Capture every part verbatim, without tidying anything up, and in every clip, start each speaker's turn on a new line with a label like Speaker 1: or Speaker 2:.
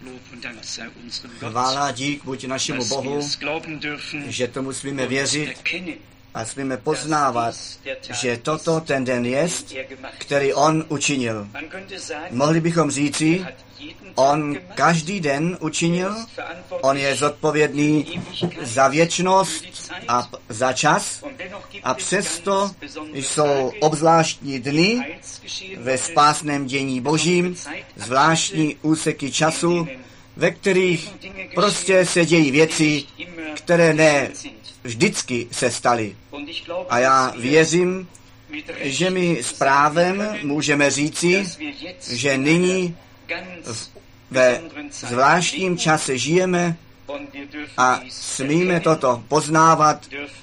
Speaker 1: Chvála dík buď našemu Bohu, že tomu smíme věřit a smíme poznávat, že toto ten den jest, který on učinil. Mohli bychom říci, on každý den učinil, on je zodpovědný za věčnost a za čas a přesto jsou obzvláštní dny ve spásném dění Božím, zvláštní úseky času, ve kterých prostě se dějí věci, které ne vždycky se staly. A já věřím, že my s právem můžeme říci, že nyní v, ve zvláštním čase žijeme a smíme toto poznávat,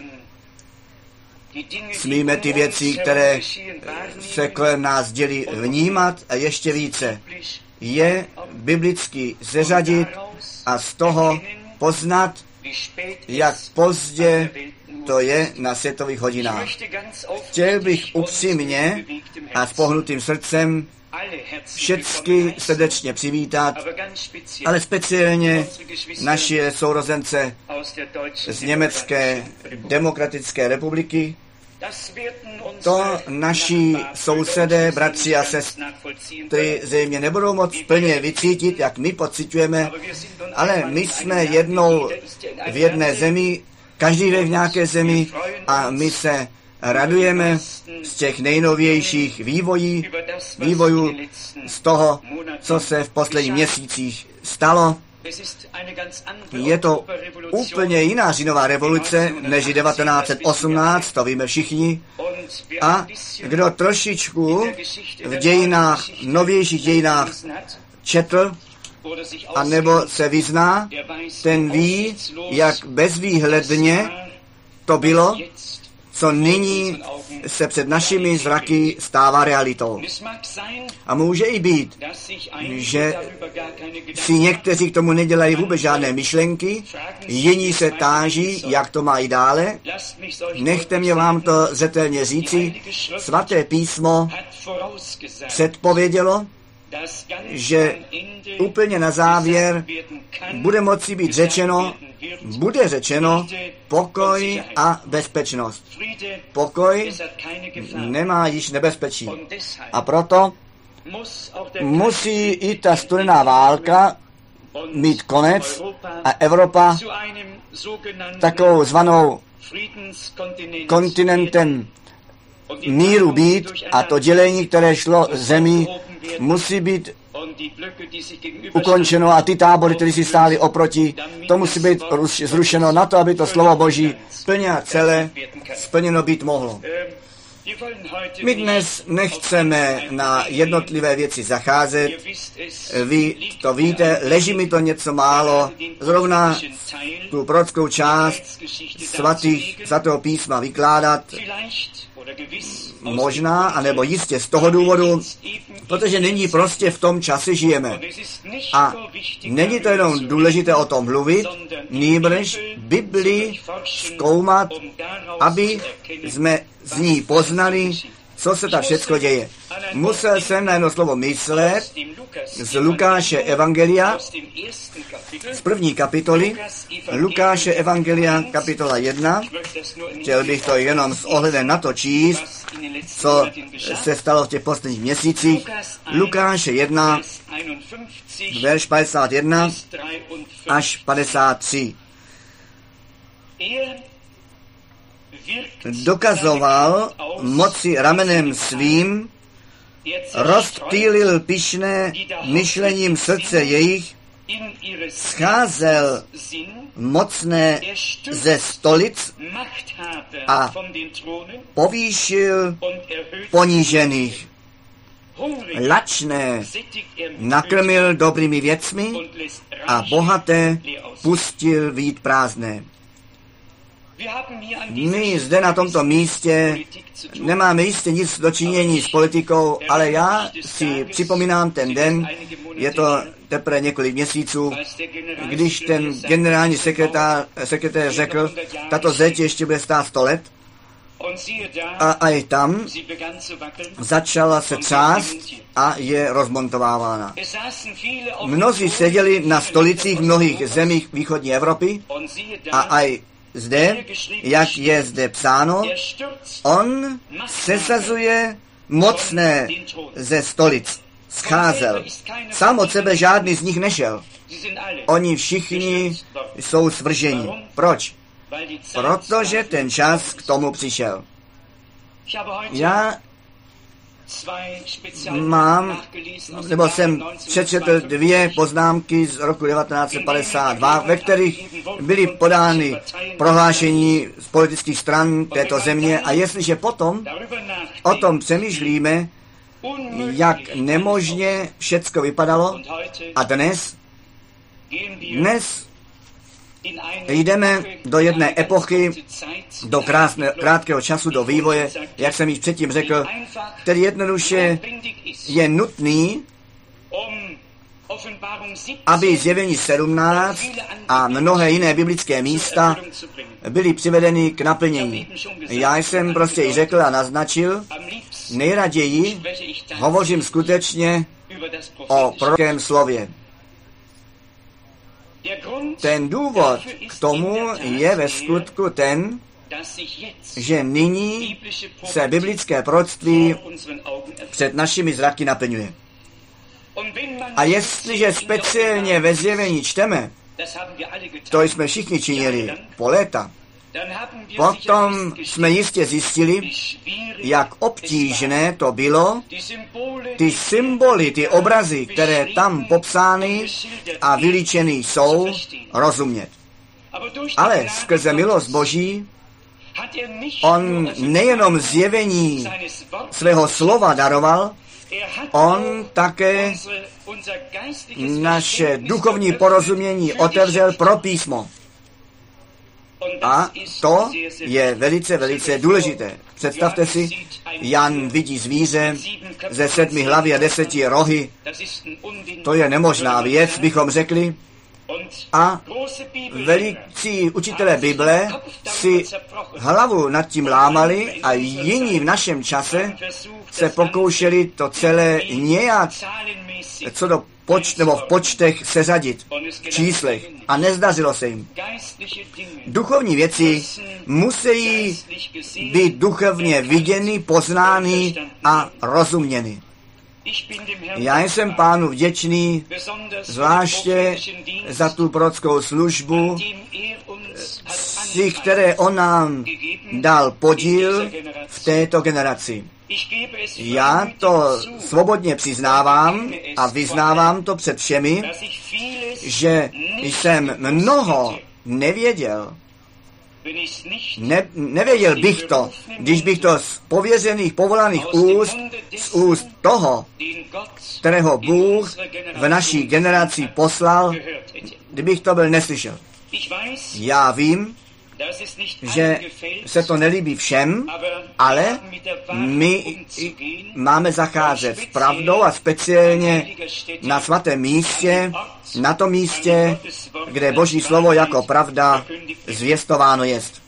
Speaker 1: smíme ty věci, které se kolem nás dělí, vnímat a ještě více je biblicky zeřadit a z toho poznat, jak pozdě to je na světových hodinách. Chtěl bych upřímně a s pohnutým srdcem všecky srdečně přivítat, ale speciálně naše sourozence z Německé demokratické republiky. To naši sousedé, bratři a sestry zřejmě nebudou moc plně vycítit, jak my pocitujeme, ale my jsme jednou v jedné zemi, každý je v nějaké zemi a my se radujeme z těch nejnovějších vývojí, vývojů, z toho, co se v posledních měsících stalo. Je to úplně jiná říjnová revoluce než devatenáct set osmnáct, to víme všichni. A kdo trošičku v dějinách, novějších dějinách četl, a nebo se vyzná, ten ví, jak bezvýhledně to bylo, co nyní se před našimi zraky stává realitou. A může i být, že si někteří k tomu nedělají vůbec žádné myšlenky, jiní se táží, jak to mají dále. Nechte mě vám to zřetelně říci. Svaté písmo předpovědělo, že úplně na závěr bude moci být řečeno, bude řečeno pokoj a bezpečnost. Pokoj nemá již nebezpečí. A proto musí i ta studená válka mít konec a Evropa takovou zvanou kontinentem míru být a to dělení, které šlo zemí, musí být ukončeno a ty tábory, které si stály oproti, to musí být zrušeno na to, aby to slovo Boží plně a celé splněno být mohlo. My dnes nechceme na jednotlivé věci zacházet. Vy to víte, leží mi to něco málo, zrovna tu prorockou část svatých, svatého písma vykládat, možná, anebo jistě z toho důvodu, protože nyní prostě v tom čase žijeme. A není to jenom důležité o tom mluvit, nýbrž Biblii zkoumat, aby jsme z ní poznali, co se tam všechno děje. Musel jsem na jedno slovo myslet z Lukáše Evangelia, z první kapitoly, Lukáše Evangelia, kapitola jedna. Chtěl bych to jenom s ohledem na to číst, co se stalo v těch posledních měsících. Lukáše jedna, verš padesát jedna až padesát tři. Dokazoval moci ramenem svým, rozptýlil pyšné myšlením srdce jejich, scházel mocné ze stolic a povýšil ponížených. Lačné nakrmil dobrými věcmi a bohaté pustil vyjít prázdné. My zde na tomto místě nemáme jistě nic dočinění s politikou, ale já si připomínám ten den, je to teprve několik měsíců, když ten generální sekretář, sekretář řekl, tato zeď ještě bude stát sto let. A i tam začala se třást a je rozmontovávána. Mnozí seděli na stolicích v mnohých zemích východní Evropy a i zde, jak je zde psáno, on sesazuje mocné ze stolic. Scházel. Sám od sebe žádný z nich nešel. Oni všichni jsou svrženi. Proč? Protože ten čas k tomu přišel. Já mám, nebo jsem přečetl dvě poznámky z roku devatenáct set padesát dva, ve kterých byly podány prohlášení z politických stran této země a jestliže potom o tom přemýšlíme, jak nemožně všecko vypadalo a dnes, dnes jdeme do jedné epochy, do krásné, krátkého času, do vývoje, jak jsem již předtím řekl, který jednoduše je nutný, aby zjevení sedmnáct a mnohé jiné biblické místa byly přivedeny k naplnění. Já jsem prostě i řekl a naznačil, nejraději hovořím skutečně o prorockém slově. Ten důvod k tomu je ve skutku ten, že nyní se biblické proroctví před našimi zraky naplňuje. A jestliže speciálně ve zjevení čteme, to jsme všichni činili po léta, potom jsme jistě zjistili, jak obtížné to bylo ty symboly, ty obrazy, které tam popsány a vylíčeny jsou, rozumět. Ale skrze milost Boží on nejenom zjevení svého slova daroval, on také naše duchovní porozumění otevřel pro písmo. A to je velice, velice důležité. Představte si, Jan vidí zvíře ze sedmi hlavy a deseti rohy. To je nemožná věc, bychom řekli. A velicí učitelé Bible si hlavu nad tím lámali a jiní v našem čase se pokoušeli to celé nějak co do poč, nebo v počtech seřadit, v číslech. A nezdařilo se jim. Duchovní věci musí být duchovně viděny, poznány a rozuměny. Já jsem Pánu vděčný, zvláště za tu prorockou službu, si které on nám dal podíl v této generaci. Já to svobodně přiznávám a vyznávám to před všemi, že jsem mnoho nevěděl. Ne, nevěděl bych to, když bych to z pověřených, povolaných úst, z úst toho, kterého Bůh v naší generaci poslal, kdybych to byl neslyšel. Já vím, že se to nelíbí všem, ale my máme zacházet s pravdou a speciálně na svatém místě, na tom místě, kde Boží slovo jako pravda zvěstováno jest.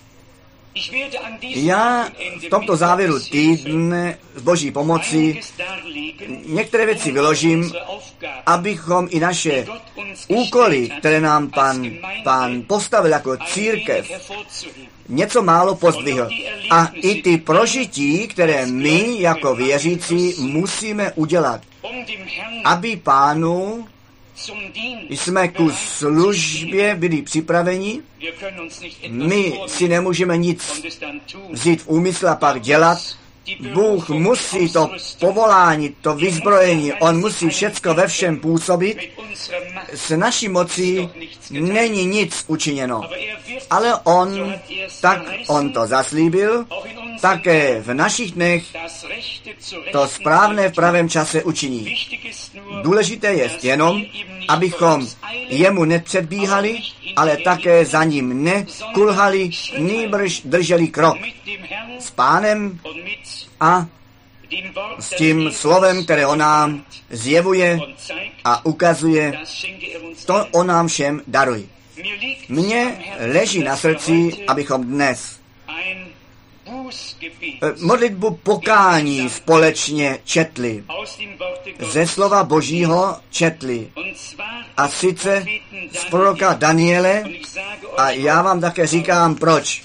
Speaker 1: Já v tomto závěru týdne s Boží pomocí některé věci vyložím, abychom i naše úkoly, které nám pan, pan postavil jako církev, něco málo pozdvihl. A i ty prožití, které my jako věřící musíme udělat, aby Pánu jsme ku službě byli připraveni. My si nemůžeme nic vzít v úmysl a pak dělat. Bůh musí to povolání, to vyzbrojení, on musí všecko ve všem působit. S naší mocí není nic učiněno. Ale on, tak on to zaslíbil, také v našich dnech to správné v pravém čase učiní. Důležité je jenom, abychom jemu nepředbíhali, ale také za ním nekulhali, nýbrž drželi krok s Pánem a s tím slovem, které on nám zjevuje a ukazuje, to on nám všem daruje. Mně leží na srdci, abychom dnes modlitbu pokání společně četli. Ze slova Božího četli. A sice z proroka Daniele, a já vám také říkám proč.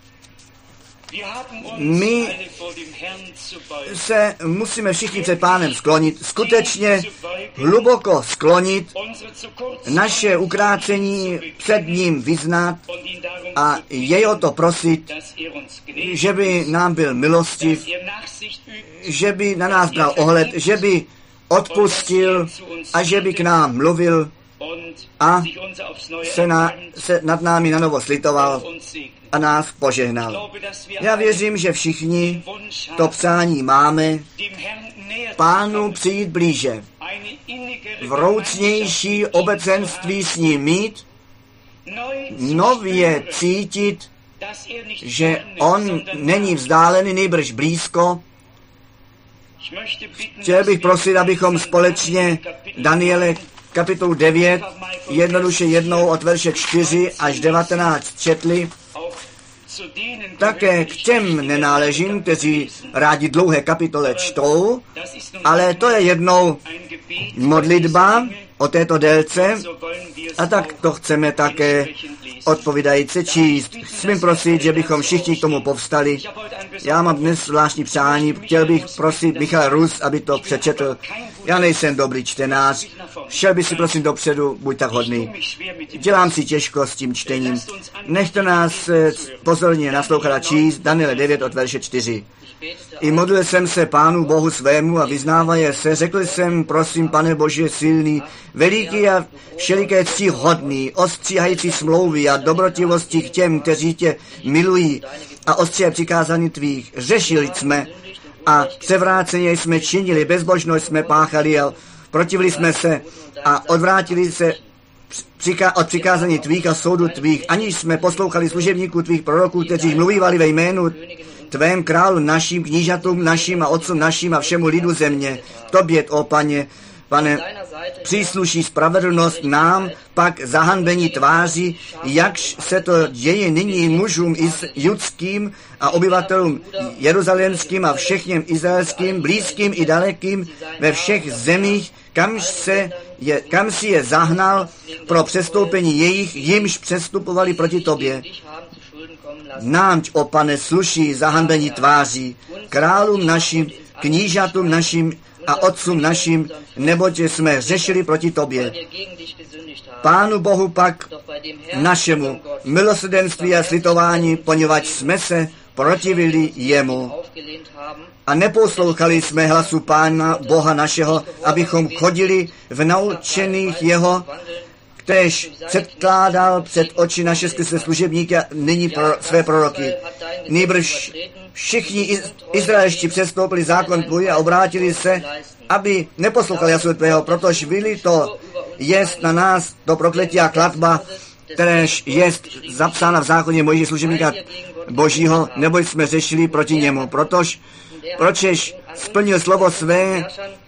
Speaker 1: My se musíme všichni před Pánem sklonit, skutečně hluboko sklonit, naše ukrácení před ním vyznat a jej o to prosit, že by nám byl milostiv, že by na nás bral ohled, že by odpustil a že by k nám mluvil a se, na, se nad námi na novo slitoval a nás požehnal. Já věřím, že všichni to přání máme, Pánu přijít blíže, vroucnější obecenství s ním mít, nově cítit, že on není vzdálený, nejbrž blízko. Chtěl bych prosit, abychom společně Daniele kapitolu devět, jednoduše jednou od verše čtyři až devatenáct četli. Také k těm nenáležím, kteří rádi dlouhé kapitole čtou, ale to je jednou modlitba o této délce a tak to chceme také odpovídajíce číst. Smím prosit, že bychom všichni k tomu povstali. Já mám dnes zvláštní přání, chtěl bych prosit Michal Rus, aby to přečetl. Já nejsem dobrý čtenář, šel by si prosím dopředu, buď tak hodný. Dělám si těžko s tím čtením. Nechte nás pozorně naslouchat a číst Daniele devět od verše čtyři. I modlil jsem se Pánu Bohu svému a vyznávaje se, řekl jsem, prosím, Pane Bože silný, veliký a všeliké cti hodný, ostříhající smlouvy a dobrotivosti k těm, kteří tě milují a ostře přikázání tvých. Řešili jsme a převráceně jsme činili, bezbožnost jsme páchali a protivili jsme se a odvrátili se od přikázání tvých a soudu tvých, aniž jsme poslouchali služebníků tvých proroků, kteří mluvívali ve jménu tvém králu naším, knížatům našim a otcům našim a všemu lidu země. Tobě, o Pane, Pane, přísluší spravedlnost nám, pak zahanbení tváří, jakž se to děje nyní mužům judským a obyvatelům jeruzalémským a všechněm izraelským, blízkým i dalekým, ve všech zemích, kam, se je, kam si je zahnal pro přestoupení jejich, jimž přestupovali proti tobě. Námť, o Pane, sluší zahanbení tváří, králům našim, knížatům našim a otcům našim, neboť jsme řešili proti tobě. Pánu Bohu pak našemu milosrdenství a slitování, poněvadž jsme se protivili jemu a neposlouchali jsme hlasu Pána Boha našeho, abychom chodili v naučených jeho, kteréž předkládal před oči naše skrze služebníky a nyní pro své proroky. Nýbrž všichni izraelští přestoupili zákon tvůj a obrátili se, aby neposlouchali hlasu tvého, protože byli to jest na nás to prokletí a klatba, kteréž jest zapsána v zákoně Mojžíše služebníka Božího, neboť jsme řešili proti němu, protož, pročež splnil slovo své,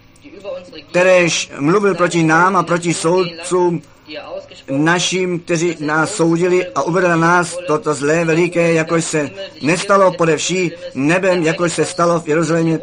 Speaker 1: kteréž mluvil proti nám a proti soudcům našim, kteří nás soudili a uvedl na nás toto zlé veliké, jakož se nestalo pode vší nebem, jakož se stalo v Jeruzalémě,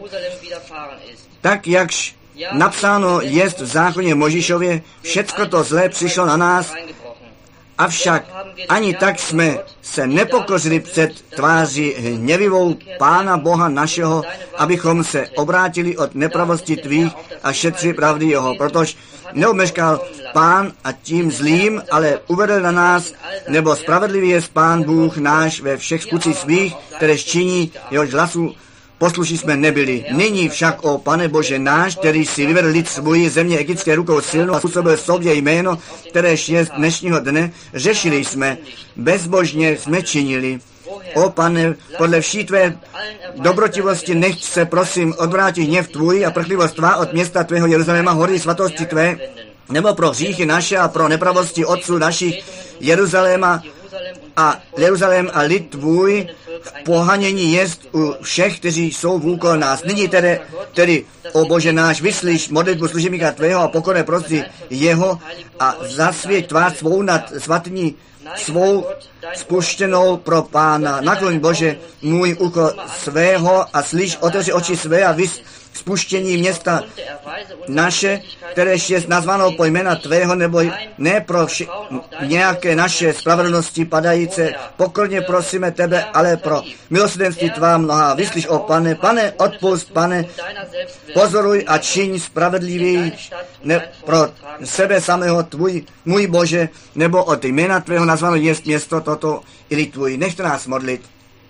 Speaker 1: tak jakž napsáno jest v zákoně Mojžíšově, všecko to zlé přišlo na nás, avšak ani tak jsme se nepokořili před tváří hněvivou Pána Boha našeho, abychom se obrátili od nepravosti tvých a šetřili pravdy jeho, protože neomeškal Pán a tím zlým, ale uvedl na nás, nebo spravedlivý je Pán Bůh náš ve všech skutcích svých, které činí, jehož hlasu poslušní jsme nebyli. Nyní však, o Pane Bože náš, který si vyvedl lid svůj země egyptské rukou silnou a způsobil sobě jméno, kteréž je z dnešního dne, řešili jsme, bezbožně jsme činili. O Pane, podle vší tvé dobrotivosti nechť se, prosím, odvrátit hněv tvůj a prchlivost tvá od města tvého Jeruzaléma, hory svatosti tvé, nebo pro hříchy naše a pro nepravosti otců našich Jeruzaléma a Jeruzalém a lid tvůj pohanění jest u všech, kteří jsou vůkol nás. Nyní tedy, tedy, o Bože náš, vyslyš modlitbu služebníka tvého a pokorné prosby jeho a zasvěť tvář svou nad svatyní svou spuštěnou pro Pána. Nakloň, Bože, můj úkol svého a slyš, otevři oči své a vys spuštění města naše, kteréž je nazváno po jména tvého, nebo ne pro vši- nějaké naše spravedlnosti padající. Pokorně prosíme tebe, ale pro milosrdenství tvá mnoha. Vyslyš, o Pane, Pane, odpust, Pane, pozoruj a čiň spravedlivý ne pro sebe samého tvůj, můj Bože, nebo od jména tvého nazváno jest město toto, ili tvůj. Nechte nás modlit.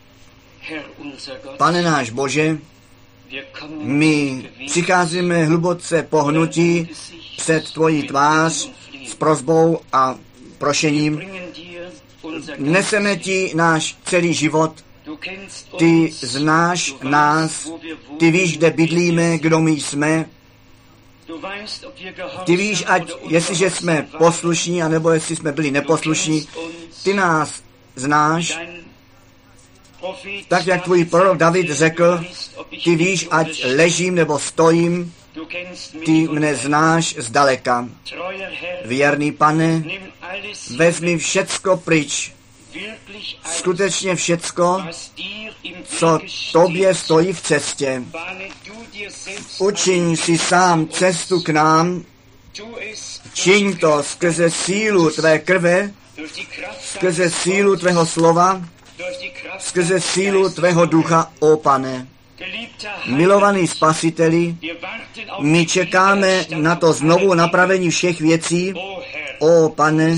Speaker 1: Pane náš Bože, my přicházíme hluboce pohnutí před tvojí tvář s prosbou a prošením. Neseme ti náš celý život. Ty znáš nás, ty víš, kde bydlíme, kdo my jsme. Ty víš, ať jestliže jsme poslušní, anebo jestli jsme byli neposlušní, ty nás znáš. Tak, jak tvůj prorok David řekl, ty víš, ať ležím nebo stojím, ty mne znáš zdaleka. Věrný Pane, vezmi všecko pryč, skutečně všecko, co tobě stojí v cestě. Učiň si sám cestu k nám, čiň to skrze sílu tvé krve, skrze sílu tvého slova, skrze sílu tvého ducha, ó Pane. Milovaný Spasiteli, my čekáme na to znovu napravení všech věcí. Ó Pane,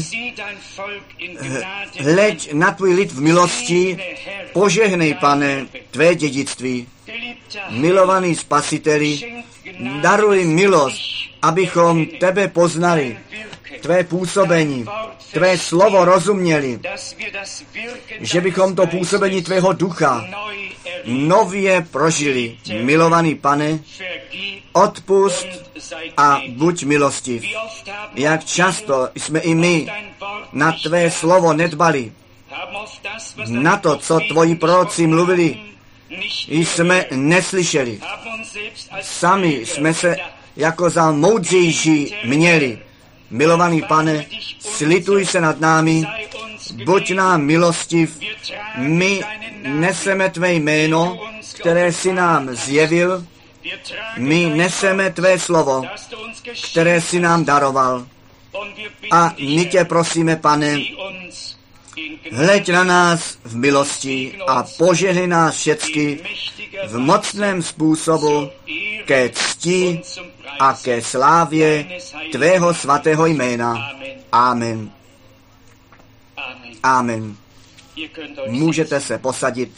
Speaker 1: hleď na tvůj lid v milosti, požehnej, Pane, tvé dědictví. Milovaný Spasiteli, daruj milost, abychom tebe poznali, tvé působení, tvé slovo rozuměli, že bychom to působení tvého ducha nově prožili. Milovaný Pane, odpust a buď milostiv. Jak často jsme i my na tvé slovo nedbali, na to, co tvoji proroci mluvili, jsme neslyšeli. Sami jsme se jako za moudřejší měli. Milovaný Pane, slituj se nad námi, buď nám milostiv, my neseme tvé jméno, které jsi nám zjevil, my neseme tvé slovo, které jsi nám daroval. A my tě prosíme, Pane, hleď na nás v milosti a požehnej nás všecky v mocném způsobu ke cti a ke slávě tvého svatého jména. Amen. Amen. Můžete se posadit.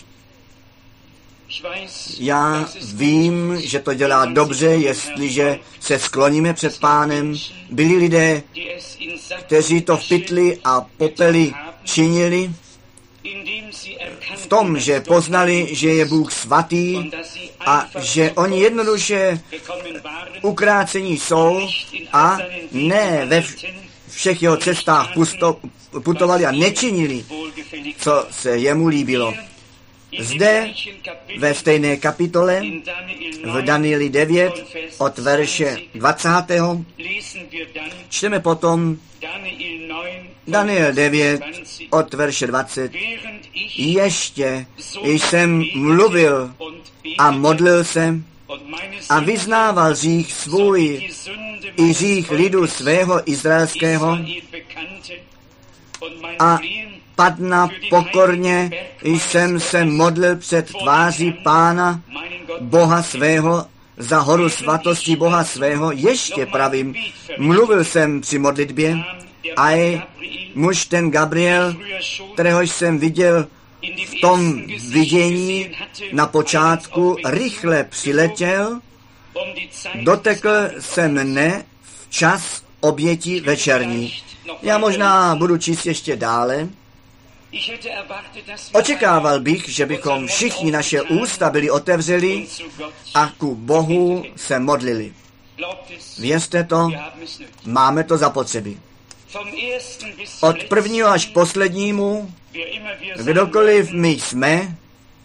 Speaker 1: Já vím, že to dělá dobře, jestliže se skloníme před Pánem. Byli lidé, kteří to v pytli a popeli činili, v tom, že poznali, že je Bůh svatý a že oni jednoduše ukrácení jsou a ne ve všech jeho cestách pusto, putovali a nečinili, co se jemu líbilo. Zde ve stejné kapitole v Danieli devět od verše dvacátého čteme potom Daniel devět od verše dvacet. Ještě jsem mluvil a modlil se a vyznával řích svůj i řích lidu svého izraelského a padna pokorně jsem se modlil před tváří Pána, Boha svého, za horu svatosti Boha svého. Ještě pravím, mluvil jsem při modlitbě a je muž ten Gabriel, kterého jsem viděl v tom vidění na počátku, rychle přiletěl, dotekl se mne včas oběti večerní. Já možná budu číst ještě dále. Očekával bych, že bychom všichni naše ústa byli otevřeli a ku Bohu se modlili. Věřte to, máme to zapotřebí. Od prvního až k poslednímu, kdokoliv my jsme,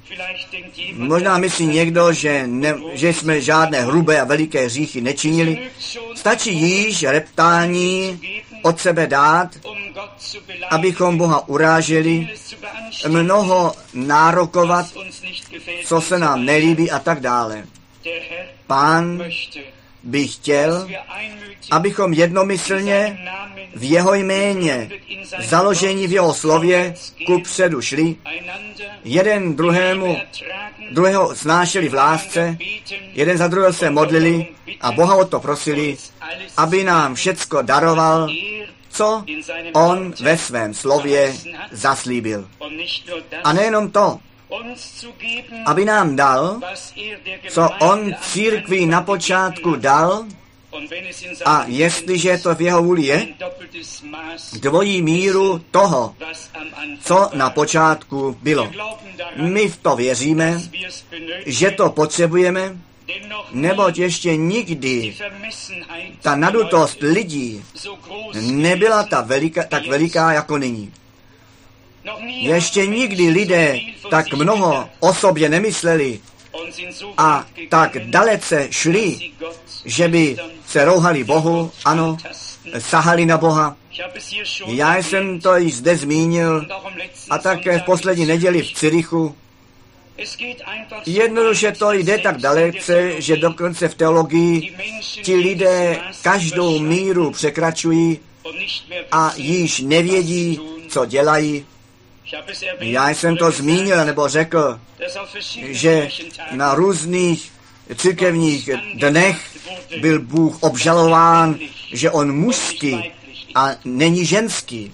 Speaker 1: Možná myslí někdo, že, ne, že jsme žádné hrubé a veliké hříchy nečinili. Stačí již reptání od sebe dát, abychom Boha uráželi, mnoho nárokovat, co se nám nelíbí a tak dále. Pán by chtěl, abychom jednomyslně v jeho jméně, založení v jeho slově, kupředu šli, jeden druhému, druhého snášeli v lásce, jeden za druhého se modlili a Boha o to prosili, aby nám všecko daroval, co on ve svém slově zaslíbil. A nejenom to, aby nám dal, co on církvi na počátku dal, a jestliže to v jeho vůli je, dvojí míru toho, co na počátku bylo. My v to věříme, že to potřebujeme, neboť ještě nikdy ta nadutost lidí nebyla ta velika, tak veliká jako nyní. Ještě nikdy lidé tak mnoho o sobě nemysleli a tak dalece šli, že by se rouhali Bohu, ano, sahali na Boha. Já jsem to již zde zmínil a také v poslední neděli v Cyrichu. Jednoduše to jde tak dalece, že dokonce v teologii ti lidé každou míru překračují a již nevědí, co dělají. Já jsem to zmínil nebo řekl, že na různých církevních dnech byl Bůh obžalován, že on mužský a není ženský.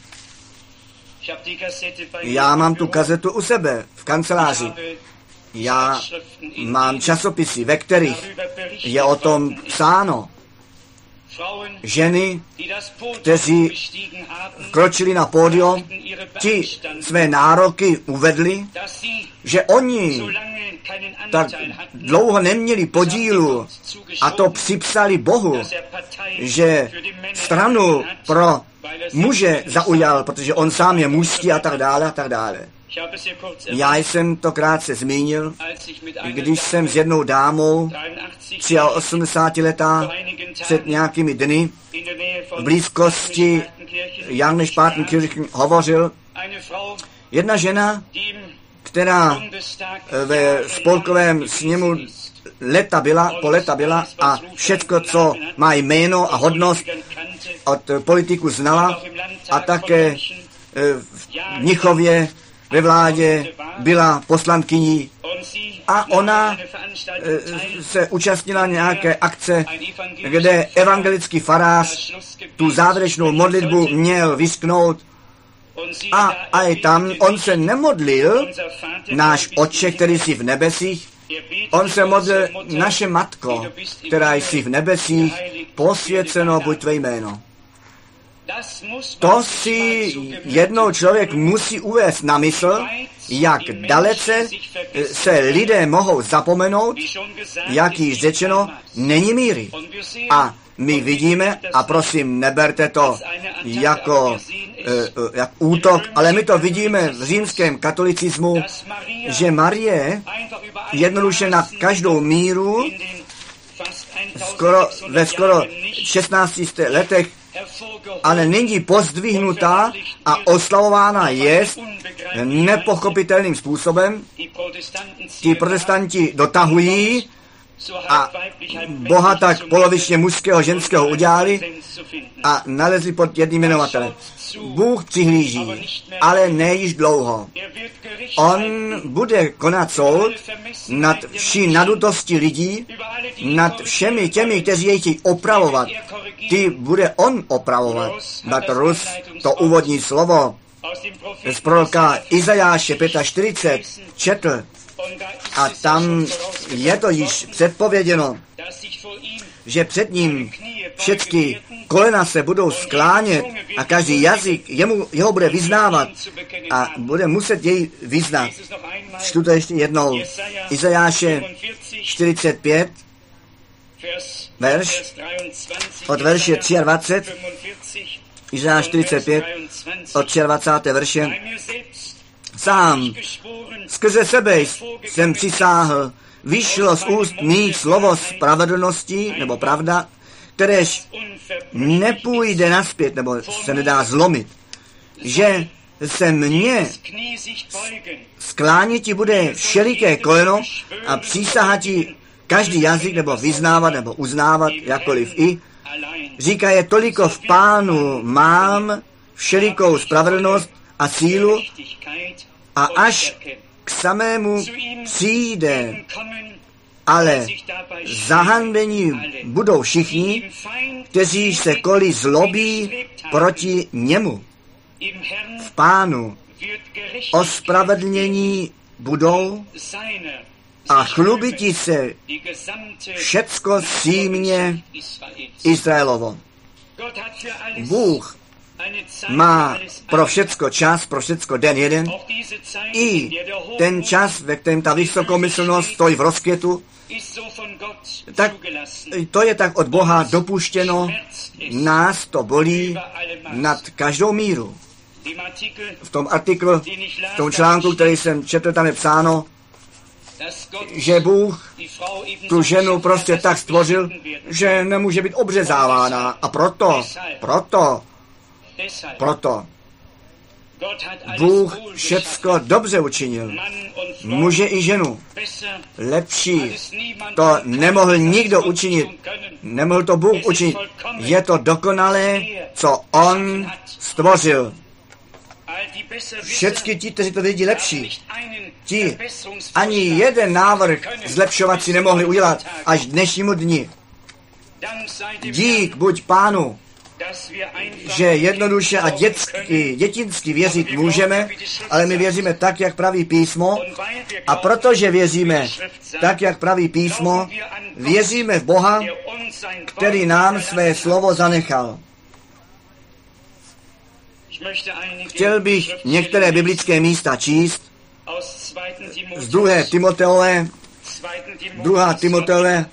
Speaker 1: Já mám tu kazetu u sebe v kanceláři. Já mám časopisy, ve kterých je o tom psáno. Ženy, kteří vkročili na pódium, ti své nároky uvedli, že oni tak dlouho neměli podílu a to připsali Bohu, že stranu pro muže zaujal, protože on sám je mužský a tak dále a tak dále. Já jsem to krátce zmínil, když jsem s jednou dámou, osmdesáti letá, před nějakými dny v blízkosti Janešpátenkirchen hovořil. Jedna žena, která ve spolkovém sněmu leta byla, po leta byla a všecko, co má jméno a hodnost, od politiků znala a také v Mnichově ve vládě byla poslankyní a ona se účastnila nějaké akce, kde evangelický farář tu závěrečnou modlitbu měl vysknout a, a i tam on se nemodlil, náš Otče, který jsi v nebesích, on se modlil, naše Matko, která jsi v nebesích, posvěceno buď tvé jméno. To si jednou člověk musí uvést na mysl, jak dalece se lidé mohou zapomenout, jak již řečeno, není míry. A my vidíme, a prosím, neberte to jako jak útok, ale my to vidíme v římském katolicismu, že Marie jednoduše na každou míru skoro, ve skoro šestnácti letech ale není pozdvihnutá a oslavována je nepochopitelným způsobem. Ti protestanti dotahují a Boha tak polovičně mužského, ženského udělali a nalezli pod jedním jmenovatelem. Bůh přihlíží, ale ne již dlouho. On bude konat soud nad vší nadutosti lidí, nad všemi těmi, kteří jej chtějí opravovat. Ty bude on opravovat. Nad Rus, to úvodní slovo z proroka Izajáše čtyřicet pět četl a tam je to již předpověděno, že před ním všechny kolena se budou sklánět a každý jazyk jemu, jeho bude vyznávat a bude muset jej vyznat. Čtu to ještě jednou. Izajáše čtyřicet pět, verš, od verše dvacet tři, Izajáš čtyřicet pět, od dvacátého třetího verše. sám. Skrze sebe jsem přisáhl, vyšlo z úst mých slovo spravedlnosti, nebo pravda, kteréž nepůjde naspět, nebo se nedá zlomit, že se mně sklániti bude všeliké koleno a přísahatí každý jazyk, nebo vyznávat, nebo uznávat, jakkoliv i. Říká je toliko v Pánu mám všelikou spravedlnost a sílu a až k samému přijde, ale zahanbení budou všichni, kteří se kolí zlobí proti němu. V Pánu ospravedlnění budou a chlubití se všecko símě Izraelovo. Bůh má pro všecko čas, pro všecko den jeden. I ten čas, ve kterém ta vysokomyslnost stojí v rozkvětu, tak to je tak od Boha dopuštěno, nás to bolí nad každou míru. V tom artiklu, v tom článku, který jsem četl, tam je psáno, že Bůh tu ženu prostě tak stvořil, že nemůže být obřezávána. A proto, proto, proto Bůh všecko dobře učinil. Muže i ženu. Lepší. To nemohl nikdo učinit. Nemohl to Bůh učinit. Je to dokonalé, co On stvořil. Všecky ti, kteří to vědí lepší, ti ani jeden návrh zlepšovat si nemohli udělat až dnešnímu dni. Dík buď Pánu, že jednoduše a dětsky, dětinsky věřit můžeme, ale my věříme tak, jak praví písmo, a protože věříme tak, jak praví písmo, věříme v Boha, který nám své slovo zanechal. Chtěl bych některé biblické místa číst z druhé Timoteové, druhá Timoteové,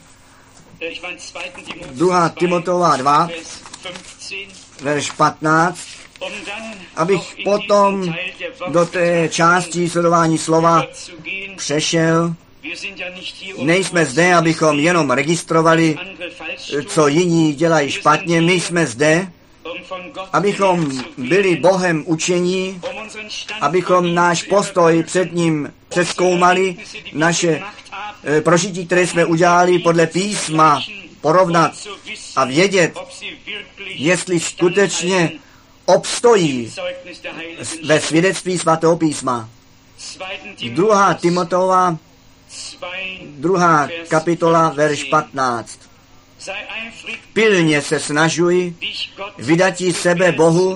Speaker 1: druhá Timoteova dva, verš patnáct, abych potom do té části sledování slova přešel. Nejsme zde, abychom jenom registrovali, co jiní dělají špatně. My jsme zde, abychom byli Bohem učení, abychom náš postoj před ním přezkoumali, naše e, prožití, které jsme udělali podle písma, porovnat a vědět, jestli skutečně obstojí ve svědectví svatého písma. Druhá Timoteova, druhá kapitola, verš patnáct. Pilně se snažuji vydatí sebe Bohu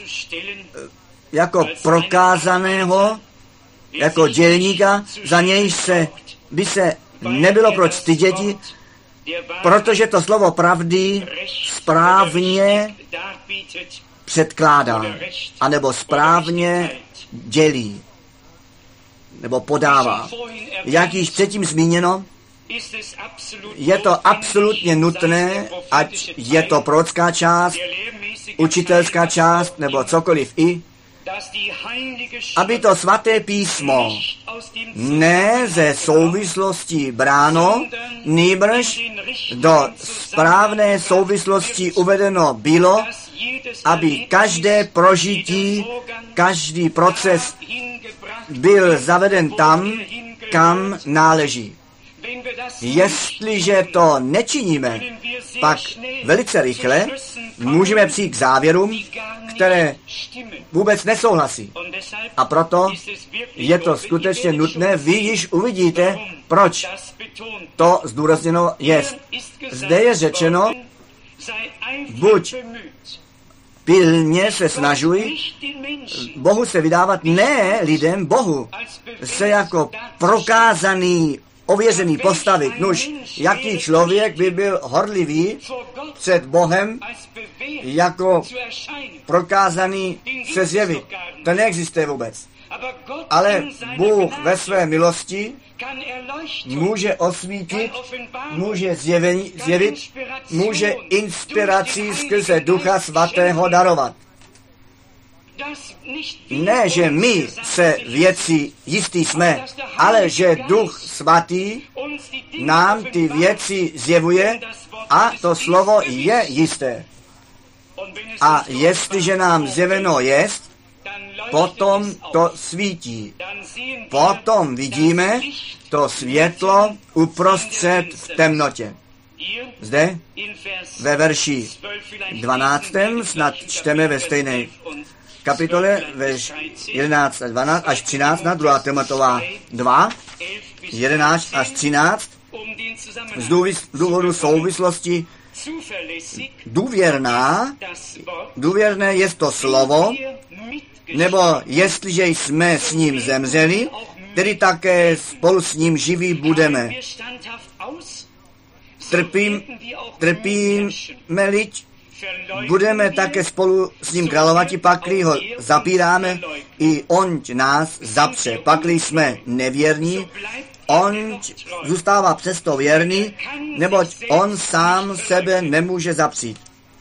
Speaker 1: jako prokázaného, jako dělníka, za něj se, by se nebylo proč styděti, protože to slovo pravdy správně předkládá, anebo správně dělí, nebo podává. Jak již předtím zmíněno, je to absolutně nutné, ať je to prorocká část, učitelská část, nebo cokoliv i, aby to svaté písmo ne ze souvislosti bráno, nýbrž do správné souvislosti uvedeno bylo, aby každé prožití, každý proces byl zaveden tam, kam náleží. Jestliže to nečiníme, pak velice rychle můžeme přijít k závěrům, které vůbec nesouhlasí. A proto je to skutečně nutné. Vy již uvidíte, proč to zdůrazněno je. Zde je řečeno, buď pilně se snažuj Bohu se vydávat, ne lidem, Bohu se jako prokázaný, ověřený postavit. Nuž, jaký člověk by byl horlivý před Bohem jako prokázaný se zjevit. To neexistuje vůbec. Ale Bůh ve své milosti může osvítit, může zjevení, zjevit, může inspiraci skrze Ducha Svatého darovat. Ne, že my se věci jistý jsme, ale že Duch Svatý nám ty věci zjevuje a to slovo je jisté. A jestliže nám zjeveno jest, potom to svítí. Potom vidíme to světlo uprostřed v temnotě. Zde ve verši dvanáctém snad čteme ve stejné kapitole ve jedenáct až dvanáct až třináct, na druhá Timoteova dva, jedenáct až třináct, z důvodu souvislosti důvěrná, důvěrné je to slovo, nebo jestliže jsme s ním zemřeli, tedy také spolu s ním živí budeme. Trpím, trpíme-li, budeme také spolu s ním královati, pakli ho zapíráme, i on nás zapře. Pakli jsme nevěrní, on zůstává přesto věrný, neboť on sám sebe nemůže zapřít.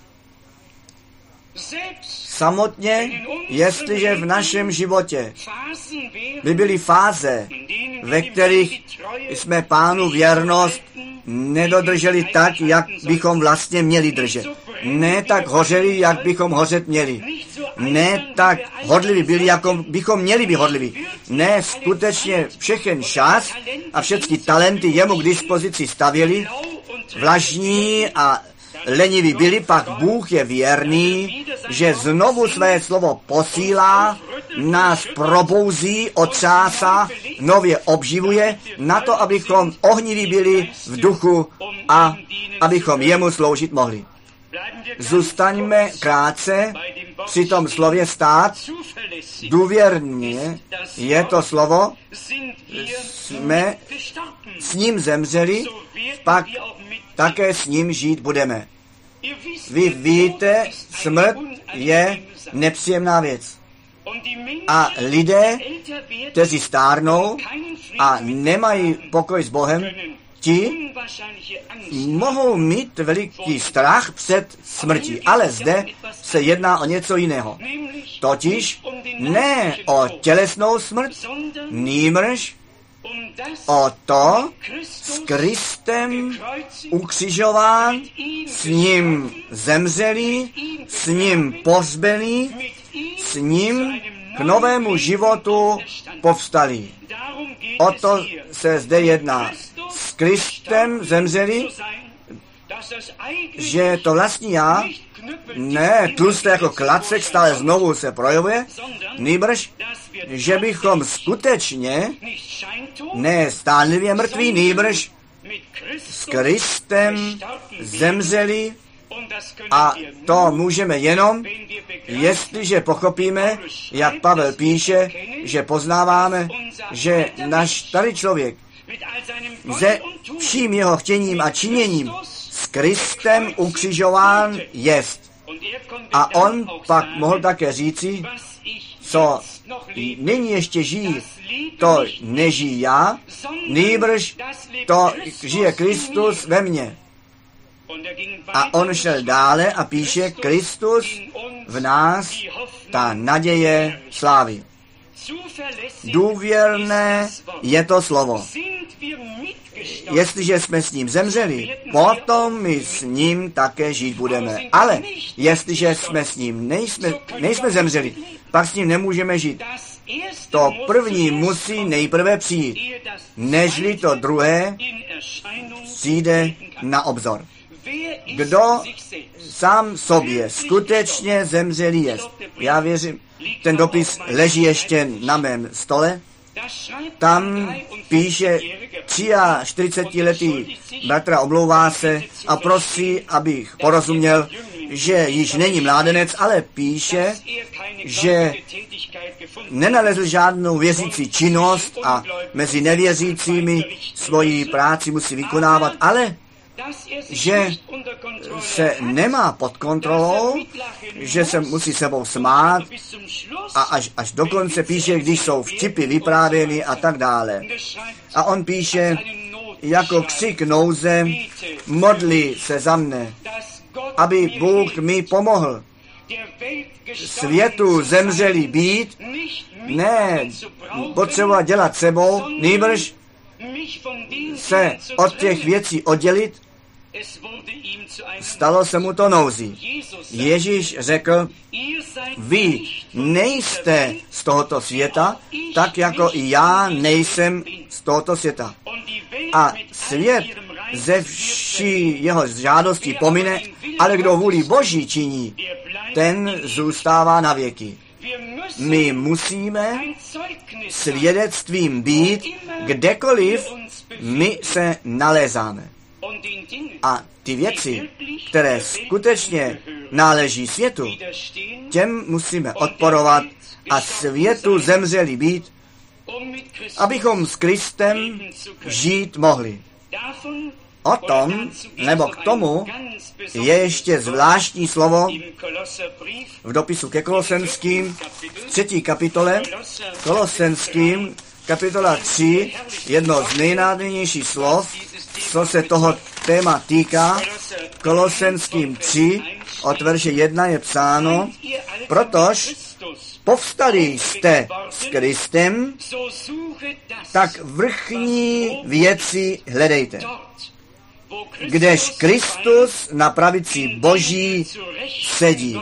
Speaker 1: Samotně, jestliže v našem životě by byly fáze, ve kterých jsme Pánu věrnost nedodrželi tak, jak bychom vlastně měli držet. Ne tak hořeli, jak bychom hořet měli. Ne tak hodliví byli, jako bychom měli být hodliví. Ne, skutečně všechen čas a všechny talenty jemu k dispozici stavěli, vlažní a leniví byli, pak Bůh je věrný, že znovu své slovo posílá, nás probouzí, otřásá, nově obživuje, na to, abychom ohniví byli v duchu a abychom jemu sloužit mohli. Zůstaňme krátce při tom slově stát. Důvěrně je to slovo, jsme s ním zemřeli, pak také s ním žít budeme. Vy víte, smrt je nepříjemná věc. A lidé, kteří stárnou a nemají pokoj s Bohem, ti mohou mít veliký strach před smrtí. Ale zde se jedná o něco jiného. Totiž ne o tělesnou smrt, nýbrž o to s Kristem ukřižován, s ním zemřelý, s ním pohřbený, s ním k novému životu povstalý. O to se zde jedná. S Kristem zemřeli, že to vlastní já, ne tlusté jako klacek stále znovu se projevuje, nýbrž, že bychom skutečně ne stánlivě mrtví, nýbrž s Kristem zemřeli, a to můžeme jenom, jestliže pochopíme, jak Pavel píše, že poznáváme, že náš starý člověk se vším jeho chtěním a činěním s Kristem ukřižován jest. A on pak mohl také říci, co nyní ještě žijí, to nežijí já, nýbrž to žije Kristus ve mně. A on šel dále a píše, Kristus v nás, ta naděje slávy. Důvěrné je to slovo. Jestliže jsme s ním zemřeli, potom my s ním také žít budeme. Ale jestliže jsme s ním nejsme, nejsme zemřeli, pak s ním nemůžeme žít. To první musí nejprve přijít, nežli to druhé přijde na obzor. Kdo sám sobě skutečně zemřelý jest. Já věřím, ten dopis leží ještě na mém stole. Tam píše čtyřicetiletý bratra, omlouvá se a prosí, abych porozuměl, že již není mládenec, ale píše, že nenalezl žádnou věřící činnost a mezi nevěřícími svoji práci musí vykonávat, ale že se nemá pod kontrolou, že se musí sebou smát a až, až dokonce píše, když jsou vtipy vyprávěny a tak dále. A on píše, jako křik nouze, modli se za mne, aby Bůh mi pomohl. světu zemřeli být, ne potřebovat dělat sebou, nýbrž se od těch věcí oddělit, stalo se mu to nouzí. Ježíš řekl, vy nejste z tohoto světa, tak jako i já nejsem z tohoto světa. A svět ze vší jeho žádostí pomine, ale kdo vůli Boží činí, ten zůstává na věky. My musíme svědectvím být, kdekoliv my se nalézáme. A ty věci, které skutečně náleží světu, těm musíme odporovat a světu zemřeli být, abychom s Kristem žít mohli. O tom, nebo k tomu, je ještě zvláštní slovo v dopisu ke Kolosenským, v třetí kapitole, Kolosenským, kapitola tři, jedno z nejnádhernějších slov, co se toho téma týká. Kolosenským tři, od verše jedna je psáno, protož povstali jste s Kristem, tak vrchní věci hledejte, kdež Kristus na pravici Boží sedí.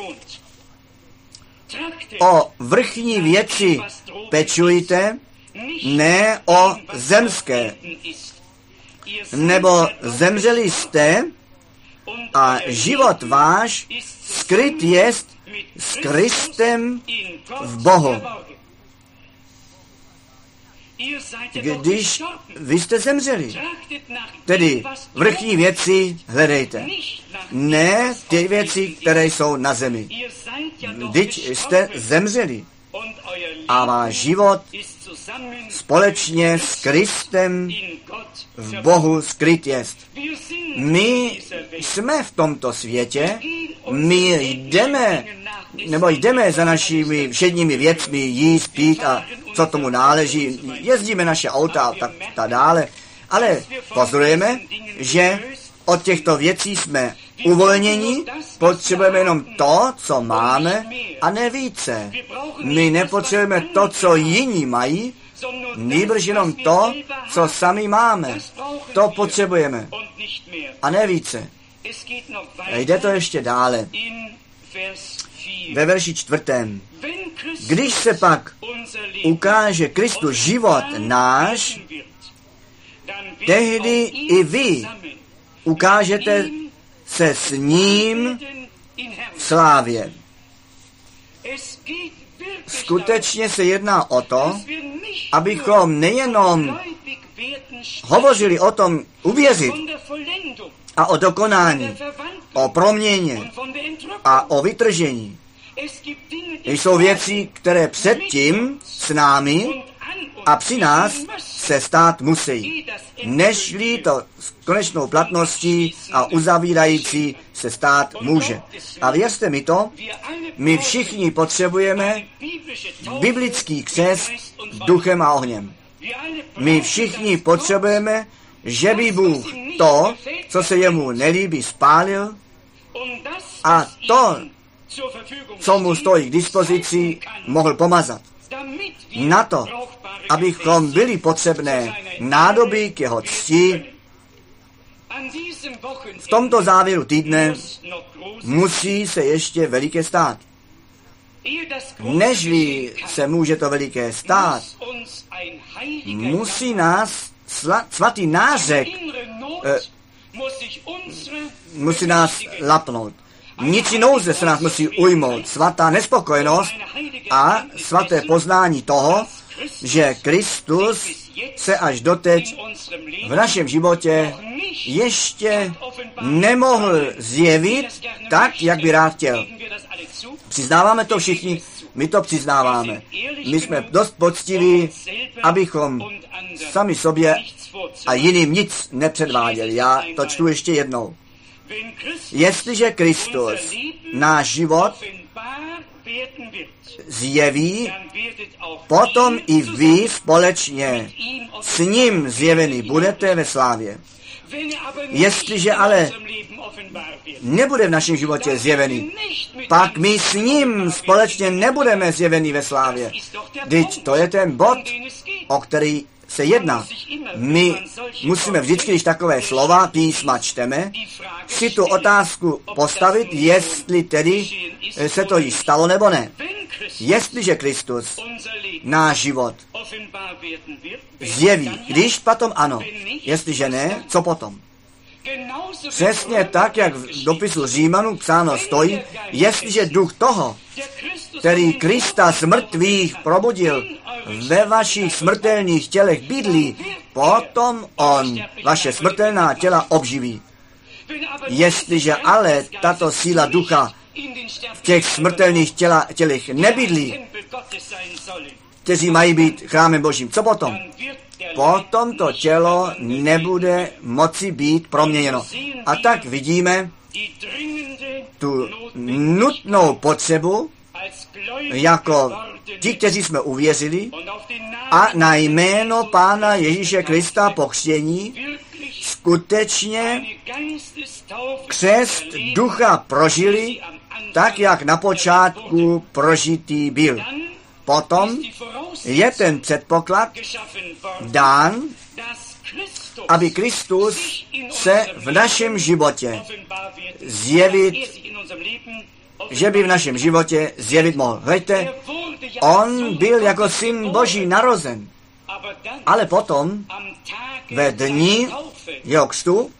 Speaker 1: O vrchní věci pečujte, ne o zemské, nebo zemřeli jste a život váš skryt jest s Kristem v Bohu. Když vy jste zemřeli, tedy vrchní věci hledejte, ne ty věci, které jsou na zemi. Vždyť jste zemřeli a váš život společně s Kristem v Bohu skryt jest. My jsme v tomto světě, my jdeme, nebo jdeme za našimi všedními věcmi, jíst, pít a co tomu náleží, jezdíme naše auta a tak, tak dále, ale pozorujeme, že od těchto věcí jsme uvolnění, potřebujeme jenom to, co máme, a ne více. My nepotřebujeme to, co jiní mají, nýbrž jenom to, co sami máme. To potřebujeme. A ne více. Jde to ještě dále. Ve verši čtvrtém. Když se pak ukáže Kristus život náš, tehdy i vy ukážete se s ním v slávě. Skutečně se jedná o to, abychom nejenom hovořili o tom uvěřit a o dokonání, o proměně a o vytržení. Jsou věci, které předtím s námi a při nás se stát musí, nežli to s konečnou platností a uzavírající se stát může. A věřte mi to, my všichni potřebujeme biblický křest duchem a ohněm. My všichni potřebujeme, že by Bůh to, co se jemu nelíbí, spálil a to, co mu stojí k dispozici, mohl pomazat. Na to, abychom byli potřebné nádoby k jeho cti, v tomto závěru týdne musí se ještě veliké stát. Nežli se může to veliké stát, musí nás sla, svatý nářek eh, musí nás lapnout. Vnitřní nouze se nás musí ujmout. Svatá nespokojenost a svaté poznání toho, že Kristus se až doteď v našem životě ještě nemohl zjevit tak, jak by rád chtěl. Přiznáváme to všichni? My to přiznáváme. My jsme dost poctiví, abychom sami sobě a jiným nic nepředváděli. Já to čtu ještě jednou. Jestliže Kristus náš život zjeví, potom i vy společně s ním zjeveni budete ve slávě. Jestliže ale nebude v našem životě zjevený, pak my s ním společně nebudeme zjevení ve slávě. Vždyť to je ten bod, o který se jedná. My musíme vždycky, když takové slova písma čteme, si tu otázku postavit, jestli tedy se to již stalo nebo ne. Jestliže Kristus náš život zjeví, když potom ano, jestliže ne, co potom? Přesně tak, jak v dopisu Římanů psáno stojí, jestliže duch toho, který Krista z mrtvých probudil, ve vašich smrtelných tělech bydlí, potom on vaše smrtelná těla obživí. Jestliže ale tato síla ducha v těch smrtelných těla, tělech nebydlí, kteří mají být chrámem Božím, co potom? Potom to tělo nebude moci být proměněno. A tak vidíme tu nutnou potřebu, jako ti, kteří jsme uvěřili a na jméno Pána Ježíše Krista po křtění skutečně křest ducha prožili, tak jak na počátku prožitý byl. Potom je ten předpoklad dán, aby Kristus se v našem životě zjevit, že by v našem životě zjevit mohl. Hleďte, on byl jako syn Boží narozen, ale potom ve dni jeho křtu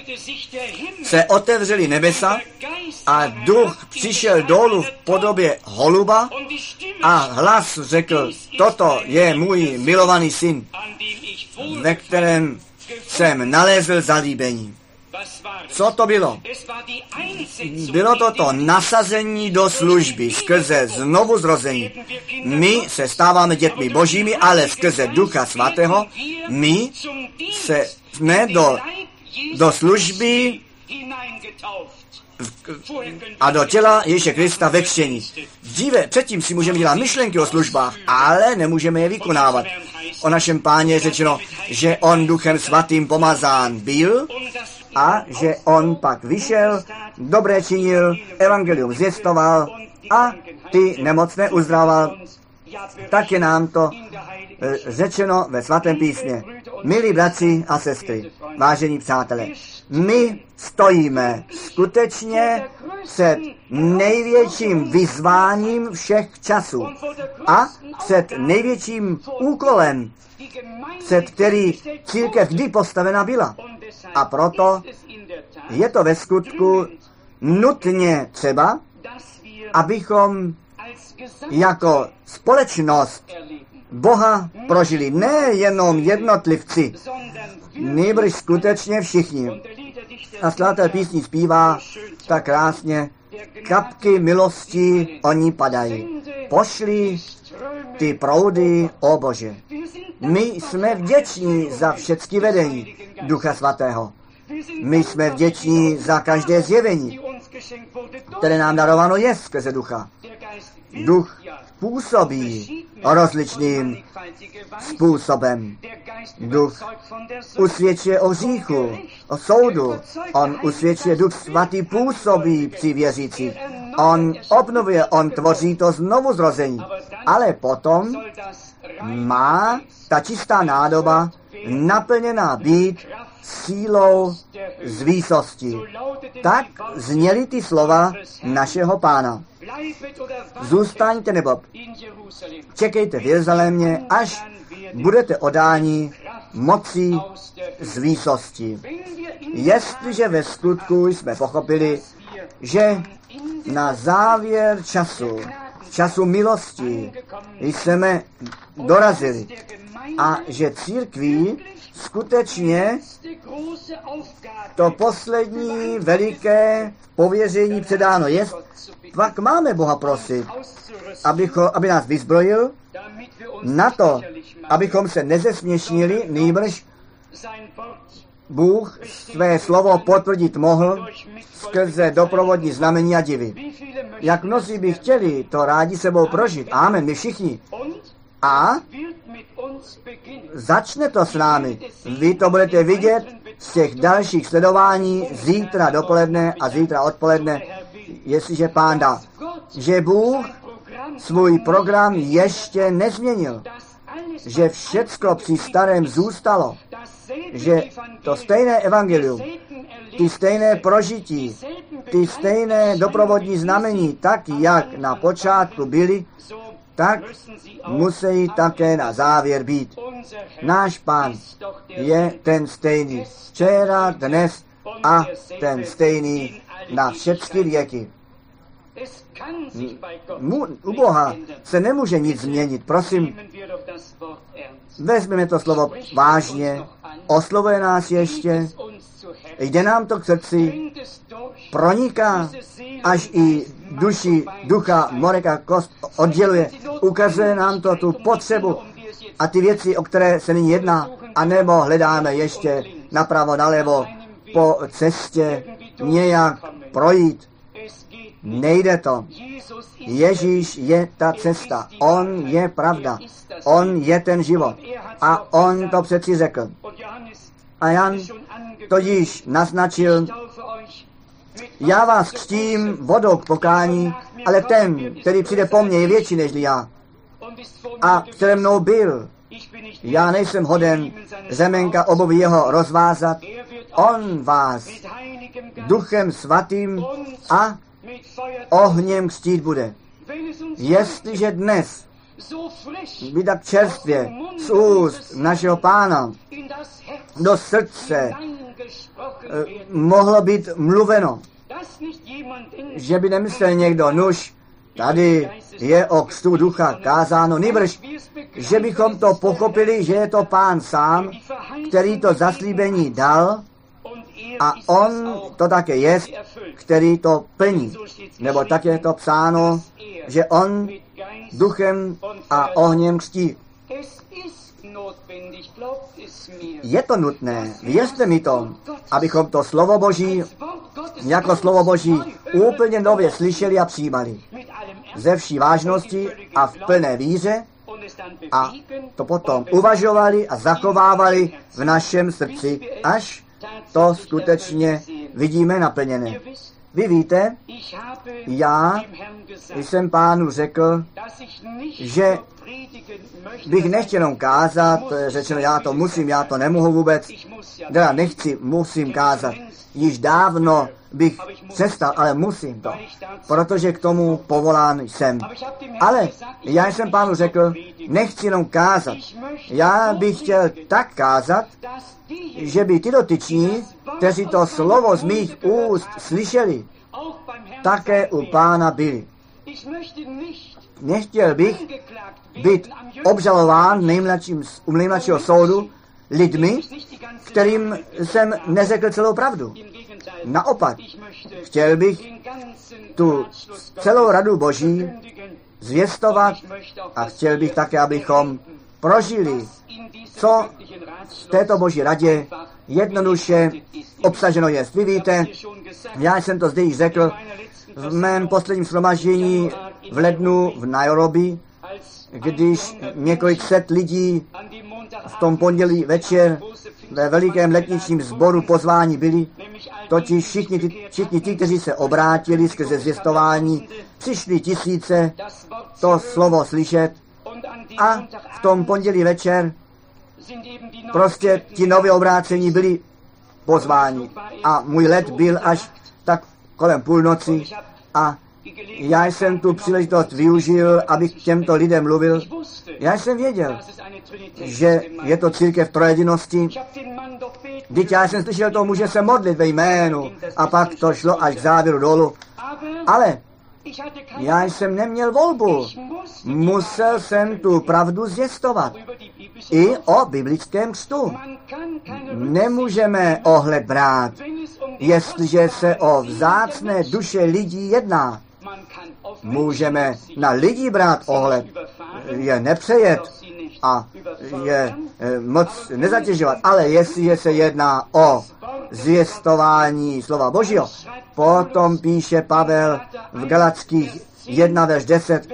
Speaker 1: se otevřely nebesa a duch přišel dolů v podobě holuba a hlas řekl, toto je můj milovaný syn, ve kterém jsem nalézl zalíbení. Co to bylo? Bylo to to nasazení do služby skrze znovuzrození. My se stáváme dětmi Božími, ale skrze Ducha Svatého my se jsme do, do služby a do těla Ježíše Krista ve křtění. Dříve, předtím si můžeme dělat myšlenky o službách, ale nemůžeme je vykonávat. O našem Páně je řečeno, že on Duchem Svatým pomazán byl a že on pak vyšel, dobré činil, evangelium zvěstoval a ty nemocné uzdravoval. Tak je nám to řečeno ve svatém písmě. Milí bratři a sestry, vážení přátelé, my stojíme skutečně před největším vyzváním všech časů a před největším úkolem, před který církev kdy postavena byla. A proto je to ve skutku nutně třeba, abychom jako společnost Boha prožili, ne jenom jednotlivci, nýbrž skutečně všichni. A skladatel písní zpívá tak krásně, kapky milosti oni padají. Pošli ty proudy, o Bože. My jsme vděční za všechny vedení Ducha Svatého. My jsme vděční za každé zjevení, které nám darováno je skrze Ducha. Duch působí rozličným způsobem. Duch usvědčuje o hříchu, o soudu. On usvědčuje, Duch Svatý působí při věřících. On obnovuje, on tvoří to znovuzrození. Ale potom má ta čistá nádoba naplněná být sílou z výsosti. Tak zněly ty slova našeho Pána. Zůstaňte nebo čekejte v Jeruzalémě, až budete odáni mocí z výsosti. Jestliže ve skutku jsme pochopili, že na závěr času, času milosti jsme dorazili a že církví skutečně to poslední veliké pověření předáno je, pak máme Boha prosit, abycho, aby nás vyzbrojil na to, abychom se nezesměšnili, nýbrž Bůh své slovo potvrdit mohl skrze doprovodní znamení a divy. Jak mnozí by chtěli to rádi sebou prožít. Amen, my všichni. A začne to s námi. Vy to budete vidět z těch dalších sledování zítra dopoledne a zítra odpoledne, jestliže Pán dá, že Bůh svůj program ještě nezměnil, že všecko při starém zůstalo, že to stejné evangelium, ty stejné prožití, ty stejné doprovodní znamení, tak jak na počátku byly, tak musí také na závěr být. Náš Pán je ten stejný včera, dnes a ten stejný na všechny věky. Mu, u Boha se nemůže nic změnit. Prosím, vezmeme to slovo vážně, oslovuje nás ještě, jde nám to k srdci, proniká až i duši, ducha, moreka, kost odděluje, ukazuje nám to tu potřebu a ty věci, o které se nyní jedná, anebo hledáme ještě napravo, nalevo, po cestě nějak projít. Nejde to. Ježíš je ta cesta. On je pravda. On je ten život. A on to přeci řekl. A Jan to již naznačil. Já vás křtím vodou k pokání, ale ten, který přijde po mně, je větší než já. A přede mnou byl. Já nejsem hoden řemenka obuvi jeho rozvázat. On vás duchem svatým a ohněm křtít bude. Jestliže dnes by tak čerstvě z úst našeho Pána do srdce eh, mohlo být mluveno, že by nemyslel někdo, nuž, tady je o křtu ducha kázáno, nýbrž, že bychom to pochopili, že je to Pán sám, který to zaslíbení dal a on to také je, který to plní. Nebo tak je to psáno, že on duchem a ohněm křtí. Je to nutné, věřte mi to, abychom to slovo Boží jako slovo Boží úplně nově slyšeli a přijímali. Ze vší vážnosti a v plné víře a to potom uvažovali a zachovávali v našem srdci, až to skutečně vidíme naplněné. Vy víte, já jsem Pánu řekl, že bych nechtěl jenom kázat, řečeno, já to musím, já to nemohu vůbec, teda nechci, musím kázat. Již dávno bych přestal, ale musím to, protože k tomu povolán jsem. Ale já jsem Pánu řekl, nechci jenom kázat. Já bych chtěl tak kázat, že by ty dotyční, kteří to slovo z mých úst slyšeli, také u Pána byli. Nechtěl bych být obžalován nejmladším, u nejmladšího soudu lidmi, kterým jsem neřekl celou pravdu. Naopak, chtěl bych tu celou radu Boží zvěstovat a chtěl bych také, abychom prožili, co v této Boží radě jednoduše obsaženo je. Vy víte, já jsem to zde již řekl v mém posledním shromaždění v lednu v Nairobi, když několik set lidí v tom pondělí večer ve velikém letničním sboru pozváni byli, totiž všichni, ty, všichni ti, kteří se obrátili skrze zvěstování, přišli tisíce to slovo slyšet a v tom pondělí večer prostě ti nově obrácení byli pozváni. A můj let byl až tak kolem půlnoci a já jsem tu příležitost využil, abych k těmto lidem mluvil. Já jsem věděl, že je to církev trojedinosti. Vždyť já jsem slyšel toho muže se modlit ve jménu a pak to šlo až k závěru dolů. Ale já jsem neměl volbu. Musel jsem tu pravdu zvěstovat. I o biblickém křtu. Nemůžeme ohled brát, jestliže se o vzácné duše lidí jedná. Můžeme na lidi brát ohled, je nepřejet a je e, moc nezatěžovat, ale jestliže se jedná o zvěstování slova Božího, potom píše Pavel v Galackých jedna verš deset,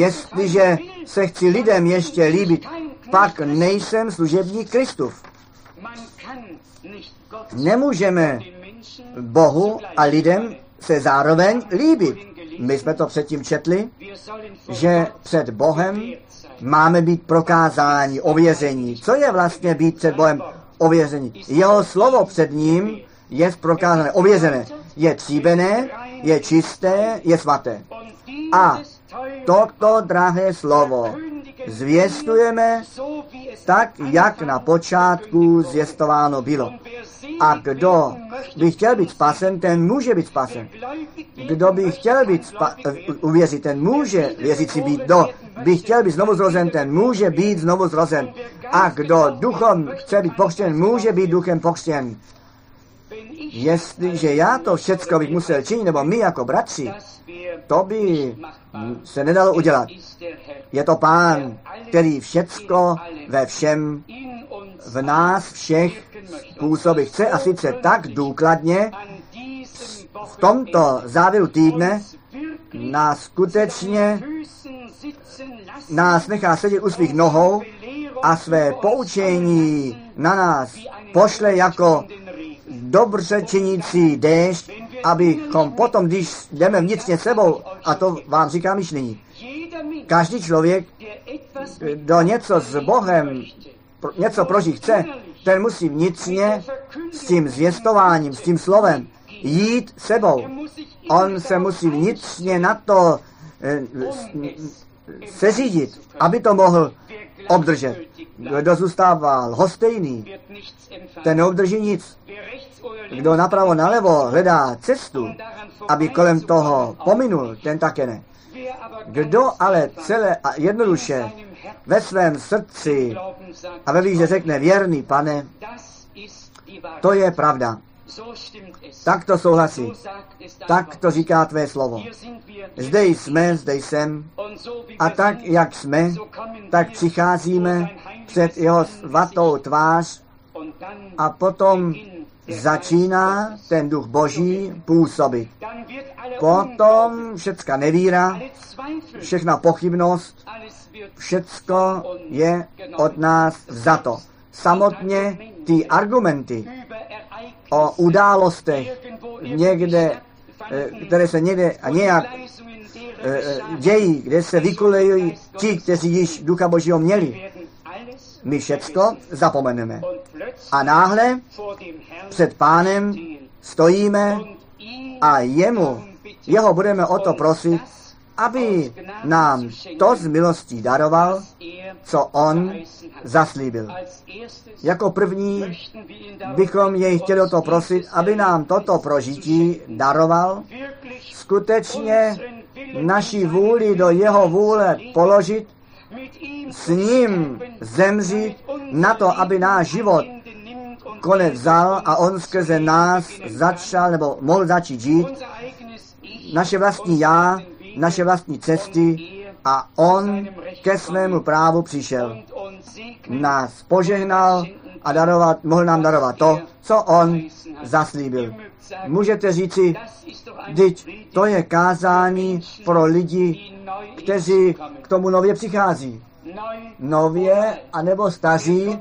Speaker 1: jestliže se chci lidem ještě líbit, pak nejsem služebník Kristův. Nemůžeme Bohu a lidem se zároveň líbit. My jsme to předtím četli, že před Bohem máme být prokázáni, ověření. Co je vlastně být před Bohem ověření? Jeho slovo před ním je prokázané, ověřené. Je tříbené, je čisté, je svaté. A toto drahé slovo zvěstujeme tak, jak na počátku zvěstováno bylo. A kdo by chtěl být spasen, ten může být spasen. Kdo by chtěl být spa- uvěřit, ten může věřící být. Kdo by chtěl být znovu zrozen, ten může být znovu zrozen. A kdo duchom chce být pokřtěn, může být duchem pokřtěn. Jestliže já to všecko bych musel činit, nebo my jako bratři, to by se nedalo udělat. Je to Pán, který všecko ve všem v nás všech působí chce, a sice tak důkladně v tomto závěru týdne nás skutečně nás nechá sedět u svých nohou a své poučení na nás pošle jako dobře činící déšť, abychom potom, když jdeme vnitřně sebou, a to vám říkám již nyní, každý člověk, kdo něco s Bohem, něco prožít chce, ten musí vnitřně s tím zvěstováním, s tím slovem jít sebou. On se musí vnitřně na to eh, seřídit, aby to mohl obdržet. Kdo zůstává lhostejný, ten neobdrží nic. Kdo napravo nalevo hledá cestu, aby kolem toho pominul, ten také ne. Kdo ale celé a jednoduše ve svém srdci a ve víře řekne: věrný Pane, to je pravda. Tak to souhlasí. Tak to říká tvé slovo. Zde jsme, zde jsem. A tak, jak jsme, tak přicházíme před jeho svatou tvář a potom začíná ten duch Boží působit. Potom všecka nevíra, všechna pochybnost, všecko je od nás vzato. Samotně ty argumenty o událostech někde, které se někde a nějak dějí, kde se vykulejují ti, kteří již ducha Božího měli, my všecko zapomeneme. A náhle před Pánem stojíme a jemu, jeho budeme o to prosit, aby nám to z milostí daroval, co on zaslíbil. Jako první bychom jej chtěli o to prosit, aby nám toto prožití daroval, skutečně naši vůli do jeho vůle položit, s ním zemřít na to, aby náš život konec vzal a on skrze nás začal nebo mohl začít žít, naše vlastní já, naše vlastní cesty, a on ke svému právu přišel. Nás požehnal a darovat, mohl nám darovat to, co on zaslíbil. Můžete říci, vždyť to je kázání pro lidi, kteří k tomu nově přichází. Nově anebo staří,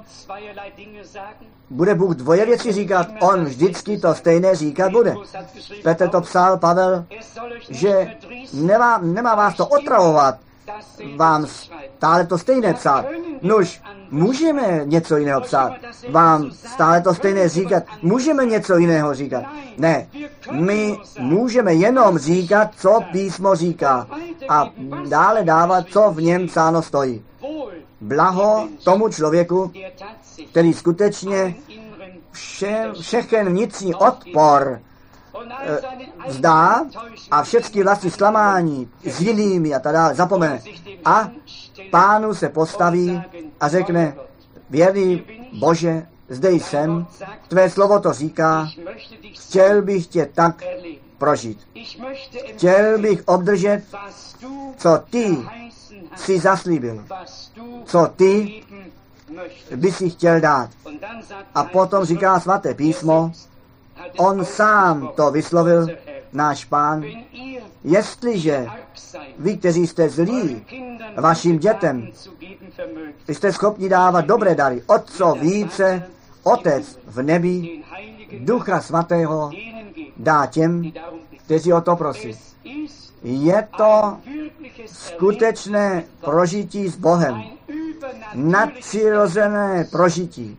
Speaker 1: bude Bůh dvoje věci říkat, on vždycky to stejné říkat bude. Petr to psal, Pavel, že nemá, nemá vás to otravovat, vám stále to stejné psát. Nož, můžeme něco jiného psát, vám stále to stejné říkat, můžeme něco jiného říkat. Ne, my můžeme jenom říkat, co písmo říká, a dále dávat, co v něm psáno stojí. Blaho tomu člověku, který skutečně vše, všechen vnitřní odpor e, vzdá a všechny vlastní zklamání s jinými a tak dále zapomene. A Pánu se postaví a řekne: věrný Bože, zde jsem, tvé slovo to říká, chtěl bych tě tak prožít. Chtěl bych obdržet, co ty jsi zaslíbil, co ty by si chtěl dát. A potom říká svaté písmo, on sám to vyslovil, náš Pán: jestliže vy, kteří jste zlí, vašim dětem jste schopni dávat dobré dary, o co více Otec v nebi Ducha Svatého dá těm, kteří o to prosí. Je to skutečné prožití s Bohem. Nadpřirozené prožití.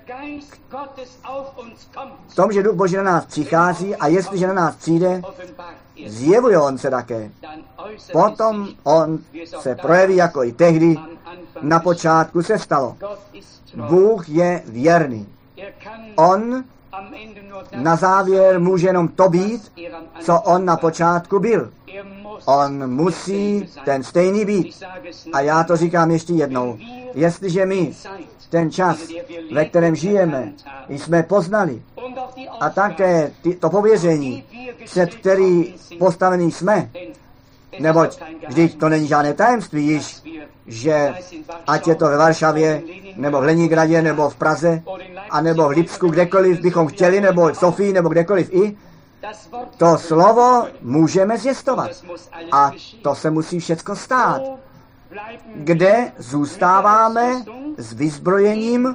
Speaker 1: V tom, že Duch Boží na nás přichází a jestliže na nás přijde, zjevuje on se také. Potom on se projeví, jako i tehdy na počátku se stalo. Bůh je věrný. On na závěr může jenom to být, co on na počátku byl. On musí ten stejný být. A já to říkám ještě jednou. Jestliže my ten čas, ve kterém žijeme, jsme poznali a také ty, to pověření, před který postavený jsme, neboť vždyť to není žádné tajemství již, že ať je to ve Varšavě, nebo v Leningradě, nebo v Praze, a nebo v Lipsku, kdekoliv bychom chtěli, nebo v Sofii, nebo kdekoliv i, to slovo můžeme zjistovat. A to se musí všecko stát. Kde zůstáváme s vyzbrojením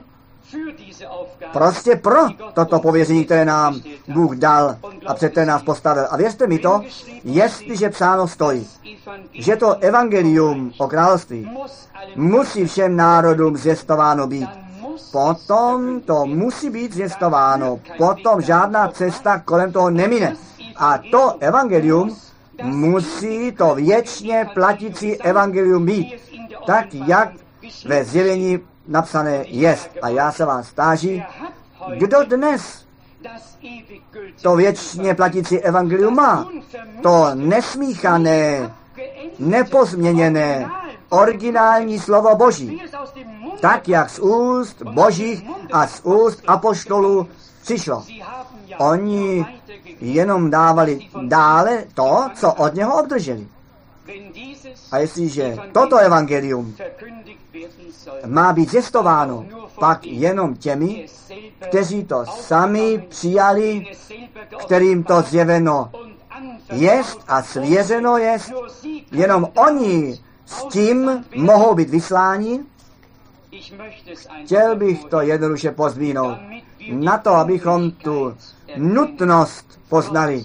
Speaker 1: prostě pro toto pověření, které nám Bůh dal a před které nás postavil. A věřte mi to, jestliže psáno stojí, že to evangelium o království musí všem národům zjistováno být, potom to musí být zjistováno, potom žádná cesta kolem toho nemine. A to evangelium musí to věčně platící evangelium být, tak jak ve zjevení napsané jest. A já se vás táží, kdo dnes to věčně platící evangelium má, to nesmíchané, nepozměněné, originální slovo Boží, tak jak z úst Božích a z úst apoštolů přišlo. Oni jenom dávali dále to, co od něho obdrželi. A jestliže toto evangelium má být zjistováno, pak jenom těmi, kteří to sami přijali, kterým to zjeveno jest a svěřeno jest, jenom oni s tím mohou být vysláni. Chtěl bych to jednoduše pozdvihnout na to, abychom tu nutnost poznali.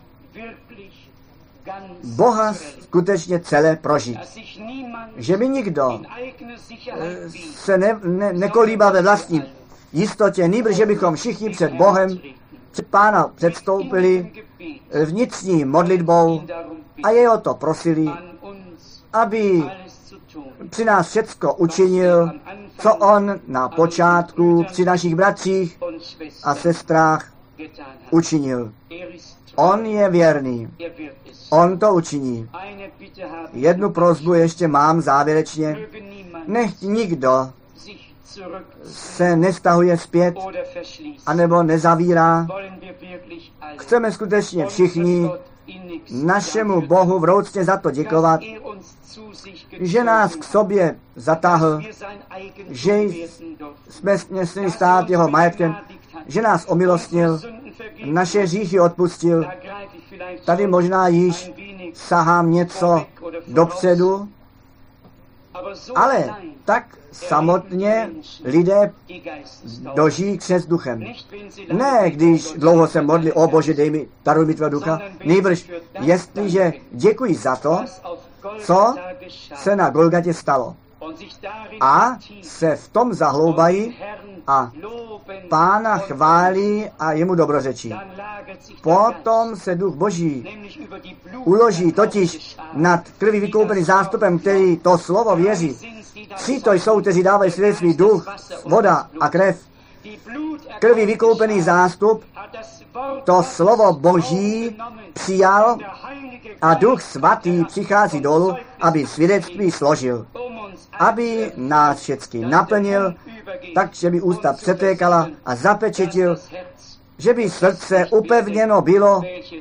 Speaker 1: Boha skutečně celé prožít. Že by nikdo se ne, ne, nekolíbal ve vlastní jistotě, nýbrž, že bychom všichni před Bohem, před Pána předstoupili vnitřní modlitbou a jej o to prosili, aby při nás všecko učinil, co on na počátku při našich bratřích a sestrách učinil. On je věrný. On to učiní. Jednu prosbu ještě mám závěrečně. Nechť nikdo se nestahuje zpět, anebo nezavírá. Chceme skutečně všichni našemu Bohu vroucně za to děkovat, že nás k sobě zatáhl, že jsme směli stát jeho majetkem, že nás omilostnil, naše hříchy odpustil. Tady možná již sahám něco dopředu, ale tak samotně lidé dožijí křest duchem. Ne, když dlouho se modlí, o Bože, dej mi, daruj mi tvého ducha, nejbrž, jestliže děkuji za to, co se na Golgatě stalo. A se v tom zahloubají a Pána chválí a jemu dobrořečí. Potom se Duch Boží uloží totiž nad krví vykoupený zástupem, který to slovo věří. Tři to jsou, kteří dávají svědectví, duch, voda a krev. Krví vykoupený zástup, to slovo Boží přijal a Duch Svatý přichází dolů, aby svědectví složil. Aby nás všechny naplnil, tak, že by ústa přetékala a zapečetil, že by srdce upevněno bylo,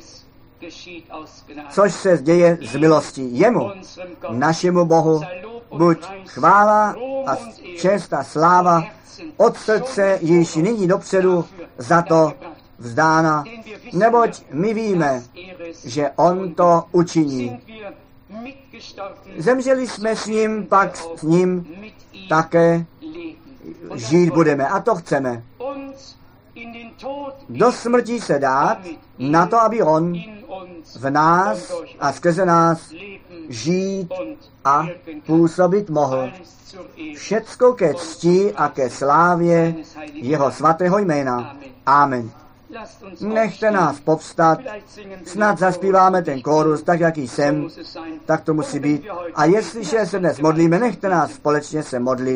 Speaker 1: což se děje z milosti jemu, našemu Bohu. Buď chvála a čest a sláva od srdce již nyní dopředu za to vzdána, neboť my víme, že on to učiní. Zemřeli jsme s ním, pak s ním také žít budeme. A to chceme. do smrti se dát, na to, aby on v nás a skrze nás žít a působit mohl. Všecko ke cti a ke slávě jeho svatého jména. Amen. Nechte nás povstat, snad zaspíváme ten kórus, tak jak jsem, tak to musí být. A jestliže se dnes modlíme, nechte nás společně se modlit.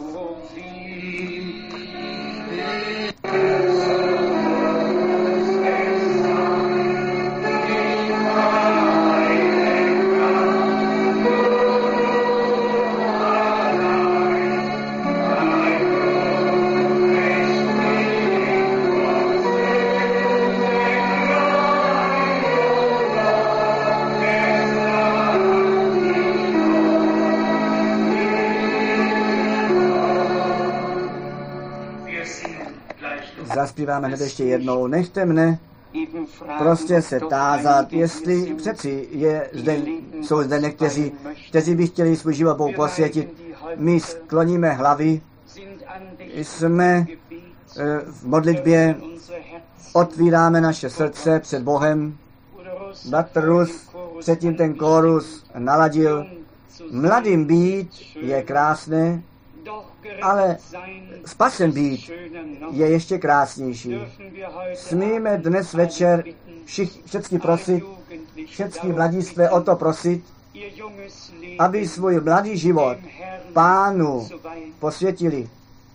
Speaker 1: Zaspíváme hned ještě jednou. Nechte mne prostě se tázat, jestli přeci je zde, jsou zde někteří, kteří by chtěli svůj život Bohu posvětit. My skloníme hlavy, jsme v modlitbě, otvíráme naše srdce před Bohem. Bratr Rus předtím ten kórus naladil. Mladým být je krásné, ale spasen být je ještě krásnější. Smíme dnes večer všich, všechny prosit, všechny mladistvé o to prosit, aby svůj mladý život Pánu posvětili.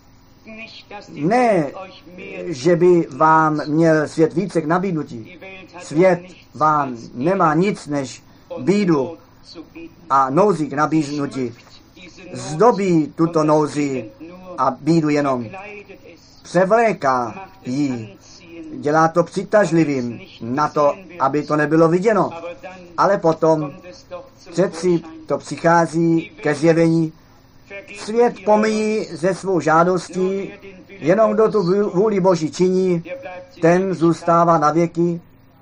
Speaker 1: Ne, že by vám měl svět více k nabídnutí. Svět vám nemá nic než bídu a nouzi k nabídnutí. Zdobí tuto nouzi a bídu jenom. Převléká ji. Dělá to přitažlivým na to, aby to nebylo viděno. Ale potom přeci to přichází ke zjevení. Svět pomíjí ze svou žádostí, jenom kdo tu vůli Boží činí, ten zůstává na věky.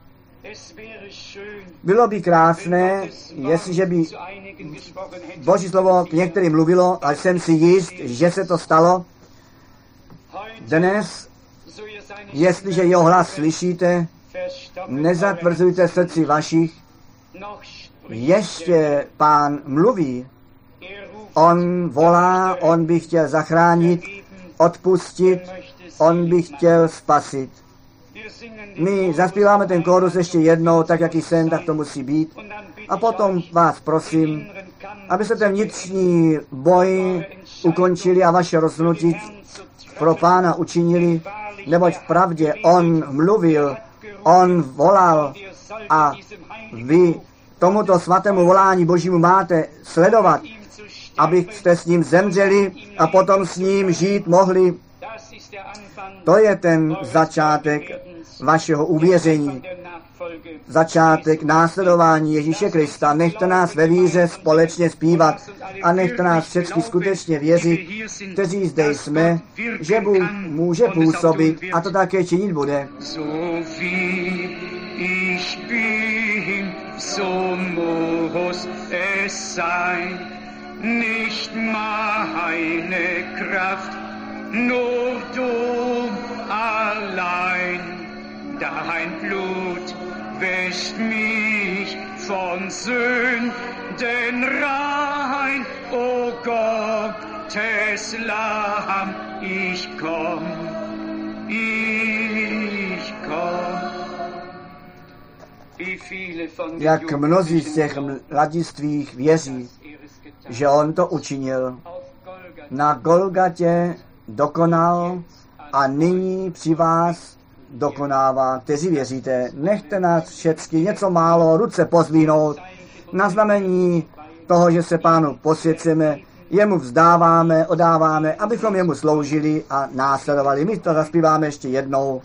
Speaker 1: Bylo by krásné, jestliže by Boží slovo k některým mluvilo, ale jsem si jist, že se to stalo. Dnes, jestliže jeho hlas slyšíte, nezatvrzujte srdci vašich. Ještě Pán mluví. On volá, on by chtěl zachránit, odpustit, on by chtěl spasit. My zaspíváme ten kórus ještě jednou, tak jak jsem, tak to musí být. A potom vás prosím, abyste ten vnitřní boj ukončili a vaše rozhodnutí pro Pána učinili, neboť v pravdě on mluvil, on volal a vy tomuto svatému volání Božímu máte sledovat, abyste s ním zemřeli a potom s ním žít mohli. To je ten začátek vašeho uvěření, začátek následování Ježíše Krista. Nechte nás ve víře společně zpívat a nechte nás všechny skutečně věřit, kteří zde jsme, že Bůh může působit a to také činit bude.
Speaker 2: So muss es sein, nicht meine Kraft, nur du allein. Dein Blut wäscht mich von Sünden rein, o Gottes Lamm, ich komm, ich komm.
Speaker 1: Jak mnozí z těch mladistvých věří, že on to učinil. Na Golgatě dokonal a nyní při vás dokonává, kteří věříte. Nechte nás všechny něco málo ruce pozvihnout na znamení toho, že se Pánu posvěcíme, jemu vzdáváme, odáváme, abychom jemu sloužili a následovali. My to zaspíváme ještě jednou.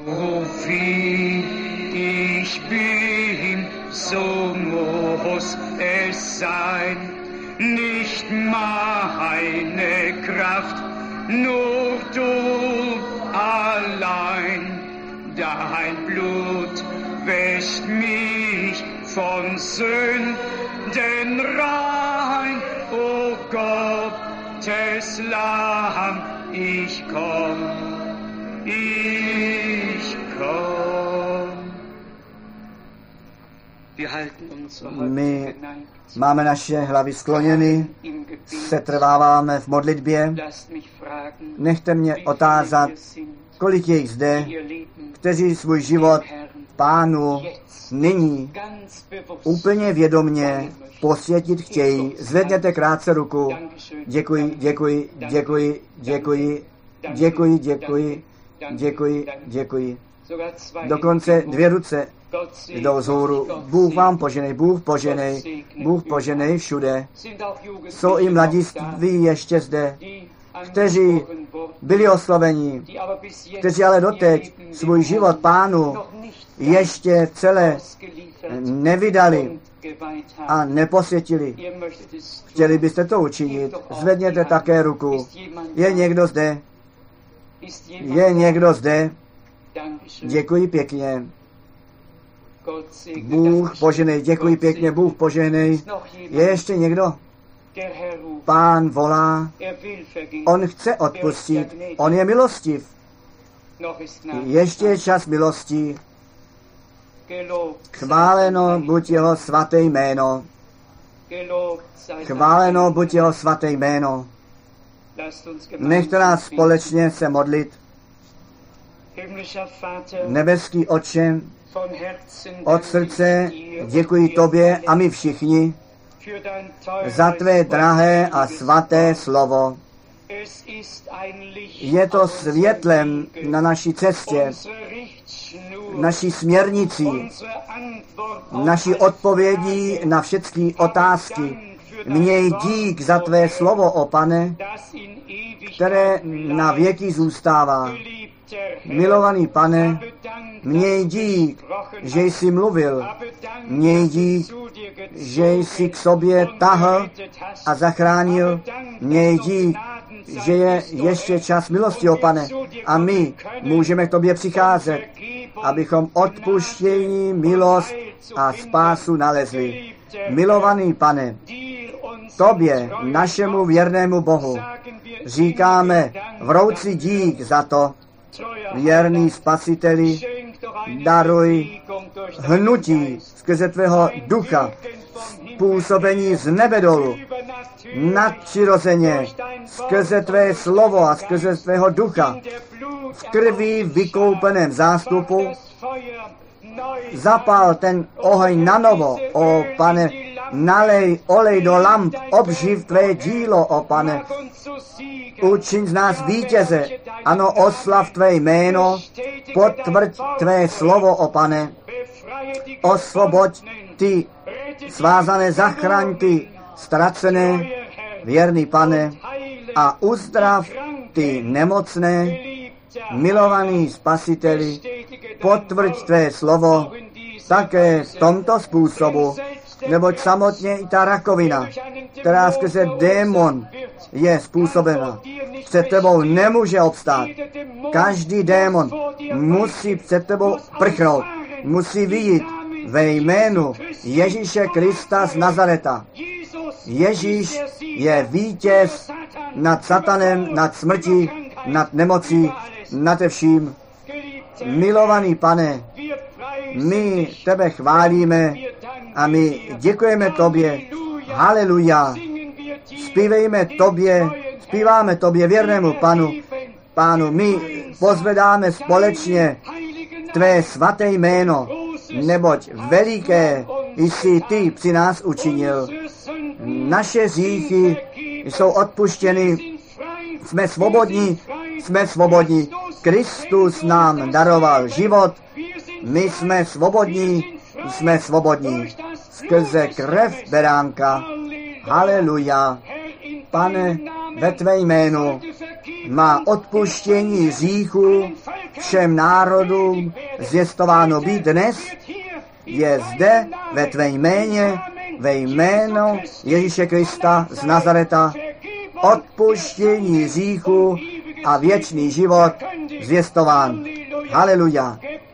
Speaker 2: Ich bin, so muss es sein, nicht meine Kraft, nur du allein. Dein Blut wäscht mich von Sünden rein, o Gottes Lamm, ich komm, ich komm. Wir halten uns
Speaker 1: My máme naše hlavy skloněny, setrváváme v modlitbě. Nechte mě otázat, kolik je jich zde, kteří svůj život Pánu nyní úplně vědomně posvětit chtějí. Zvedněte krátce ruku. Děkuji, děkuji, děkuji, děkuji, děkuji, děkuji, děkuji, děkuji. Dokonce dvě ruce jdou vzhůru. Bůh vám poženej, Bůh poženej, Bůh poženej všude. Jsou i mladiství ještě zde, kteří byli osloveni, kteří ale doteď svůj život Pánu ještě celé nevydali a neposvětili. Chtěli byste to učinit? Zvedněte také ruku. Je někdo zde? Je někdo zde? Děkuji pěkně. Bůh poženej, děkuji pěkně, Bůh poženej. Je ještě někdo? Pán volá, on chce odpustit, on je milostiv. Ještě je čas milosti. Chváleno buď jeho svaté jméno. Chváleno buď jeho svaté jméno. Nechte nás společně se modlit. Nebeský Otče, od srdce děkuji tobě a my všichni za tvé drahé a svaté slovo. Je to světlem na naší cestě, naší směrnicí, naší odpovědí na všechny otázky. Měj dík za tvé slovo, o Pane, které na věky zůstává. Milovaný Pane, měj dík, že jsi mluvil. Měj dík, že jsi k sobě tahl a zachránil. Měj dík, že je ještě čas milosti, o Pane. A my můžeme k tobě přicházet, abychom odpuštění, milost a spásu nalezli. Milovaný Pane, tobě, našemu věrnému Bohu, říkáme vroucí dík za to, věrný Spasiteli, daruj hnutí skrze tvého ducha, působení z nebe dolů, nadpřirozeně, skrze tvé slovo a skrze tvého ducha, v krvi vykoupeném zástupu, zapal ten oheň na novo, o Pane, nalej olej do lamp, obživ tvé dílo, o Pane, učiň z nás vítěze, ano, oslav tvé jméno, potvrď tvé slovo, o Pane, osvoboď ty svázané, zachraň ty ztracené, věrný Pane, a uzdrav ty nemocné, milovaný Spasiteli, potvrď tvé slovo také v tomto způsobu, neboť samotně i ta rakovina, která skrze démon je způsobena, před tebou nemůže obstát. Každý démon musí před tebou prchnout, musí vyjít ve jménu Ježíše Krista z Nazareta. Ježíš je vítěz nad satanem, nad smrtí, nad nemocí, nad vším. Milovaný Pane, my tebe chválíme a my děkujeme tobě. Haleluja. Zpívejme tobě, zpíváme tobě, věrnému Panu. Pánu, my pozvedáme společně tvé svaté jméno, neboť veliké jsi ty při nás učinil. Naše hříchy jsou odpuštěny, jsme svobodní, jsme svobodní. Kristus nám daroval život, my jsme svobodní, jsme svobodní. Skrze krev beránka. Haleluja. Pane, ve tvé jménu má odpuštění hříchů všem národům zvěstováno být dnes, je zde ve tvé jméně, ve jméno Ježíše Krista z Nazareta, odpuštění hříchů a věčný život zvěstován. Haleluja.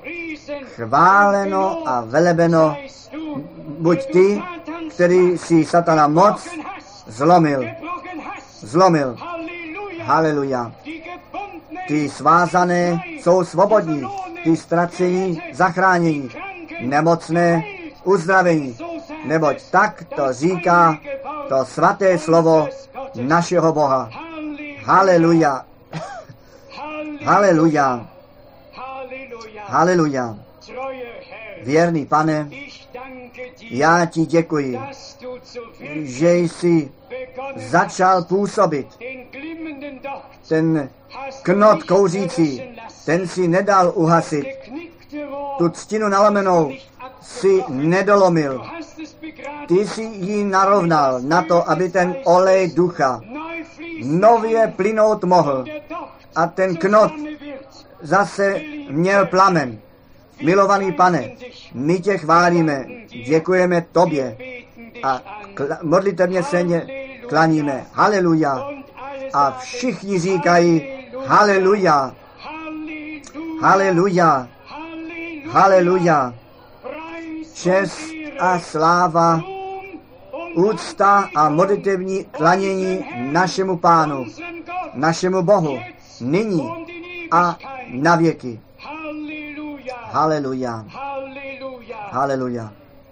Speaker 1: Chváleno a velebeno buď ty, který si satana moc zlomil. Zlomil. Haleluja. Ty svázané jsou svobodní, ty ztracení zachránění, nemocné uzdravení, neboť tak to říká to svaté slovo našeho Boha. Haleluja. Haleluja. Haleluja. Věrný Pane, já ti děkuji, že jsi začal působit. Ten knot kouřící, ten si nedal uhasit. Tu ctinu nalomenou si nedolomil. Ty si ji narovnal na to, aby ten olej ducha nově plynout mohl. A ten knot zase měl plamen. Milovaný Pane, my tě chválíme, děkujeme tobě a kla- modlitevně se ně klaníme. Haleluja. A všichni říkají haleluja. Haleluja. Haleluja. Čest a sláva, úcta a modlitevní klanění našemu Pánu, našemu Bohu, nyní a na věky. Haleluja. Haleluja.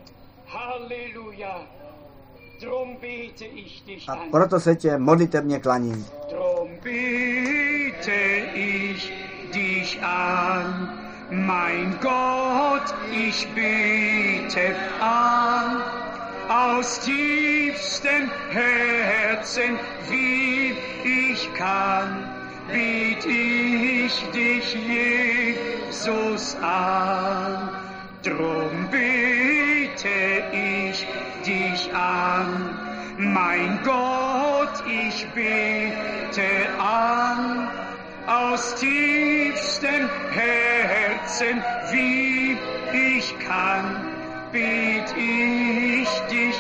Speaker 1: A proto se tě modlitevně klaním.
Speaker 2: Drum bete ich dich an, mein Gott, ich bete an, aus tiefstem Herzen, wie ich kann, bitt ich dich, Jesus, an. Drum bete ich dich an, mein Gott, ich bete an, aus tiefstem Herzen, wie ich kann, bitt ich dich,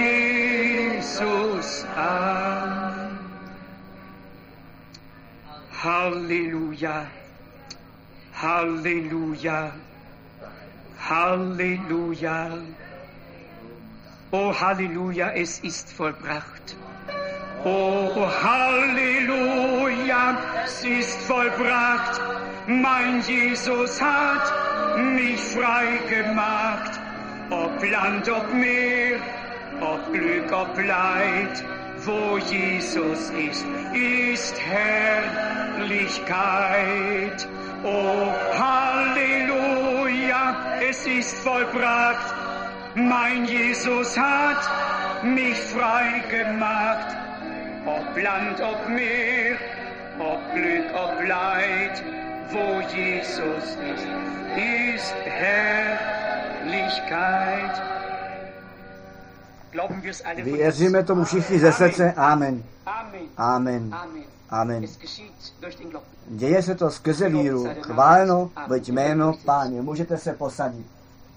Speaker 2: Jesus, an. Halleluja, Halleluja, Halleluja. Oh, Halleluja, es ist vollbracht. Oh, Halleluja, es ist vollbracht. Mein Jesus hat mich frei gemacht. Ob Land, ob Meer, ob Glück, ob Leid, wo Jesus ist, ist Herrlichkeit. Oh, Halleluja, es ist vollbracht. Mein Jesus hat mich frei gemacht. Ob Land, ob Meer, ob Glück, ob Leid, wo Jesus ist, ist Herrlichkeit.
Speaker 1: Věříme tomu všichni ze srdce. Amen. Amen. Amen. Děje se to skrze víru. Chváleno, veď jméno Páně. Můžete se posadit.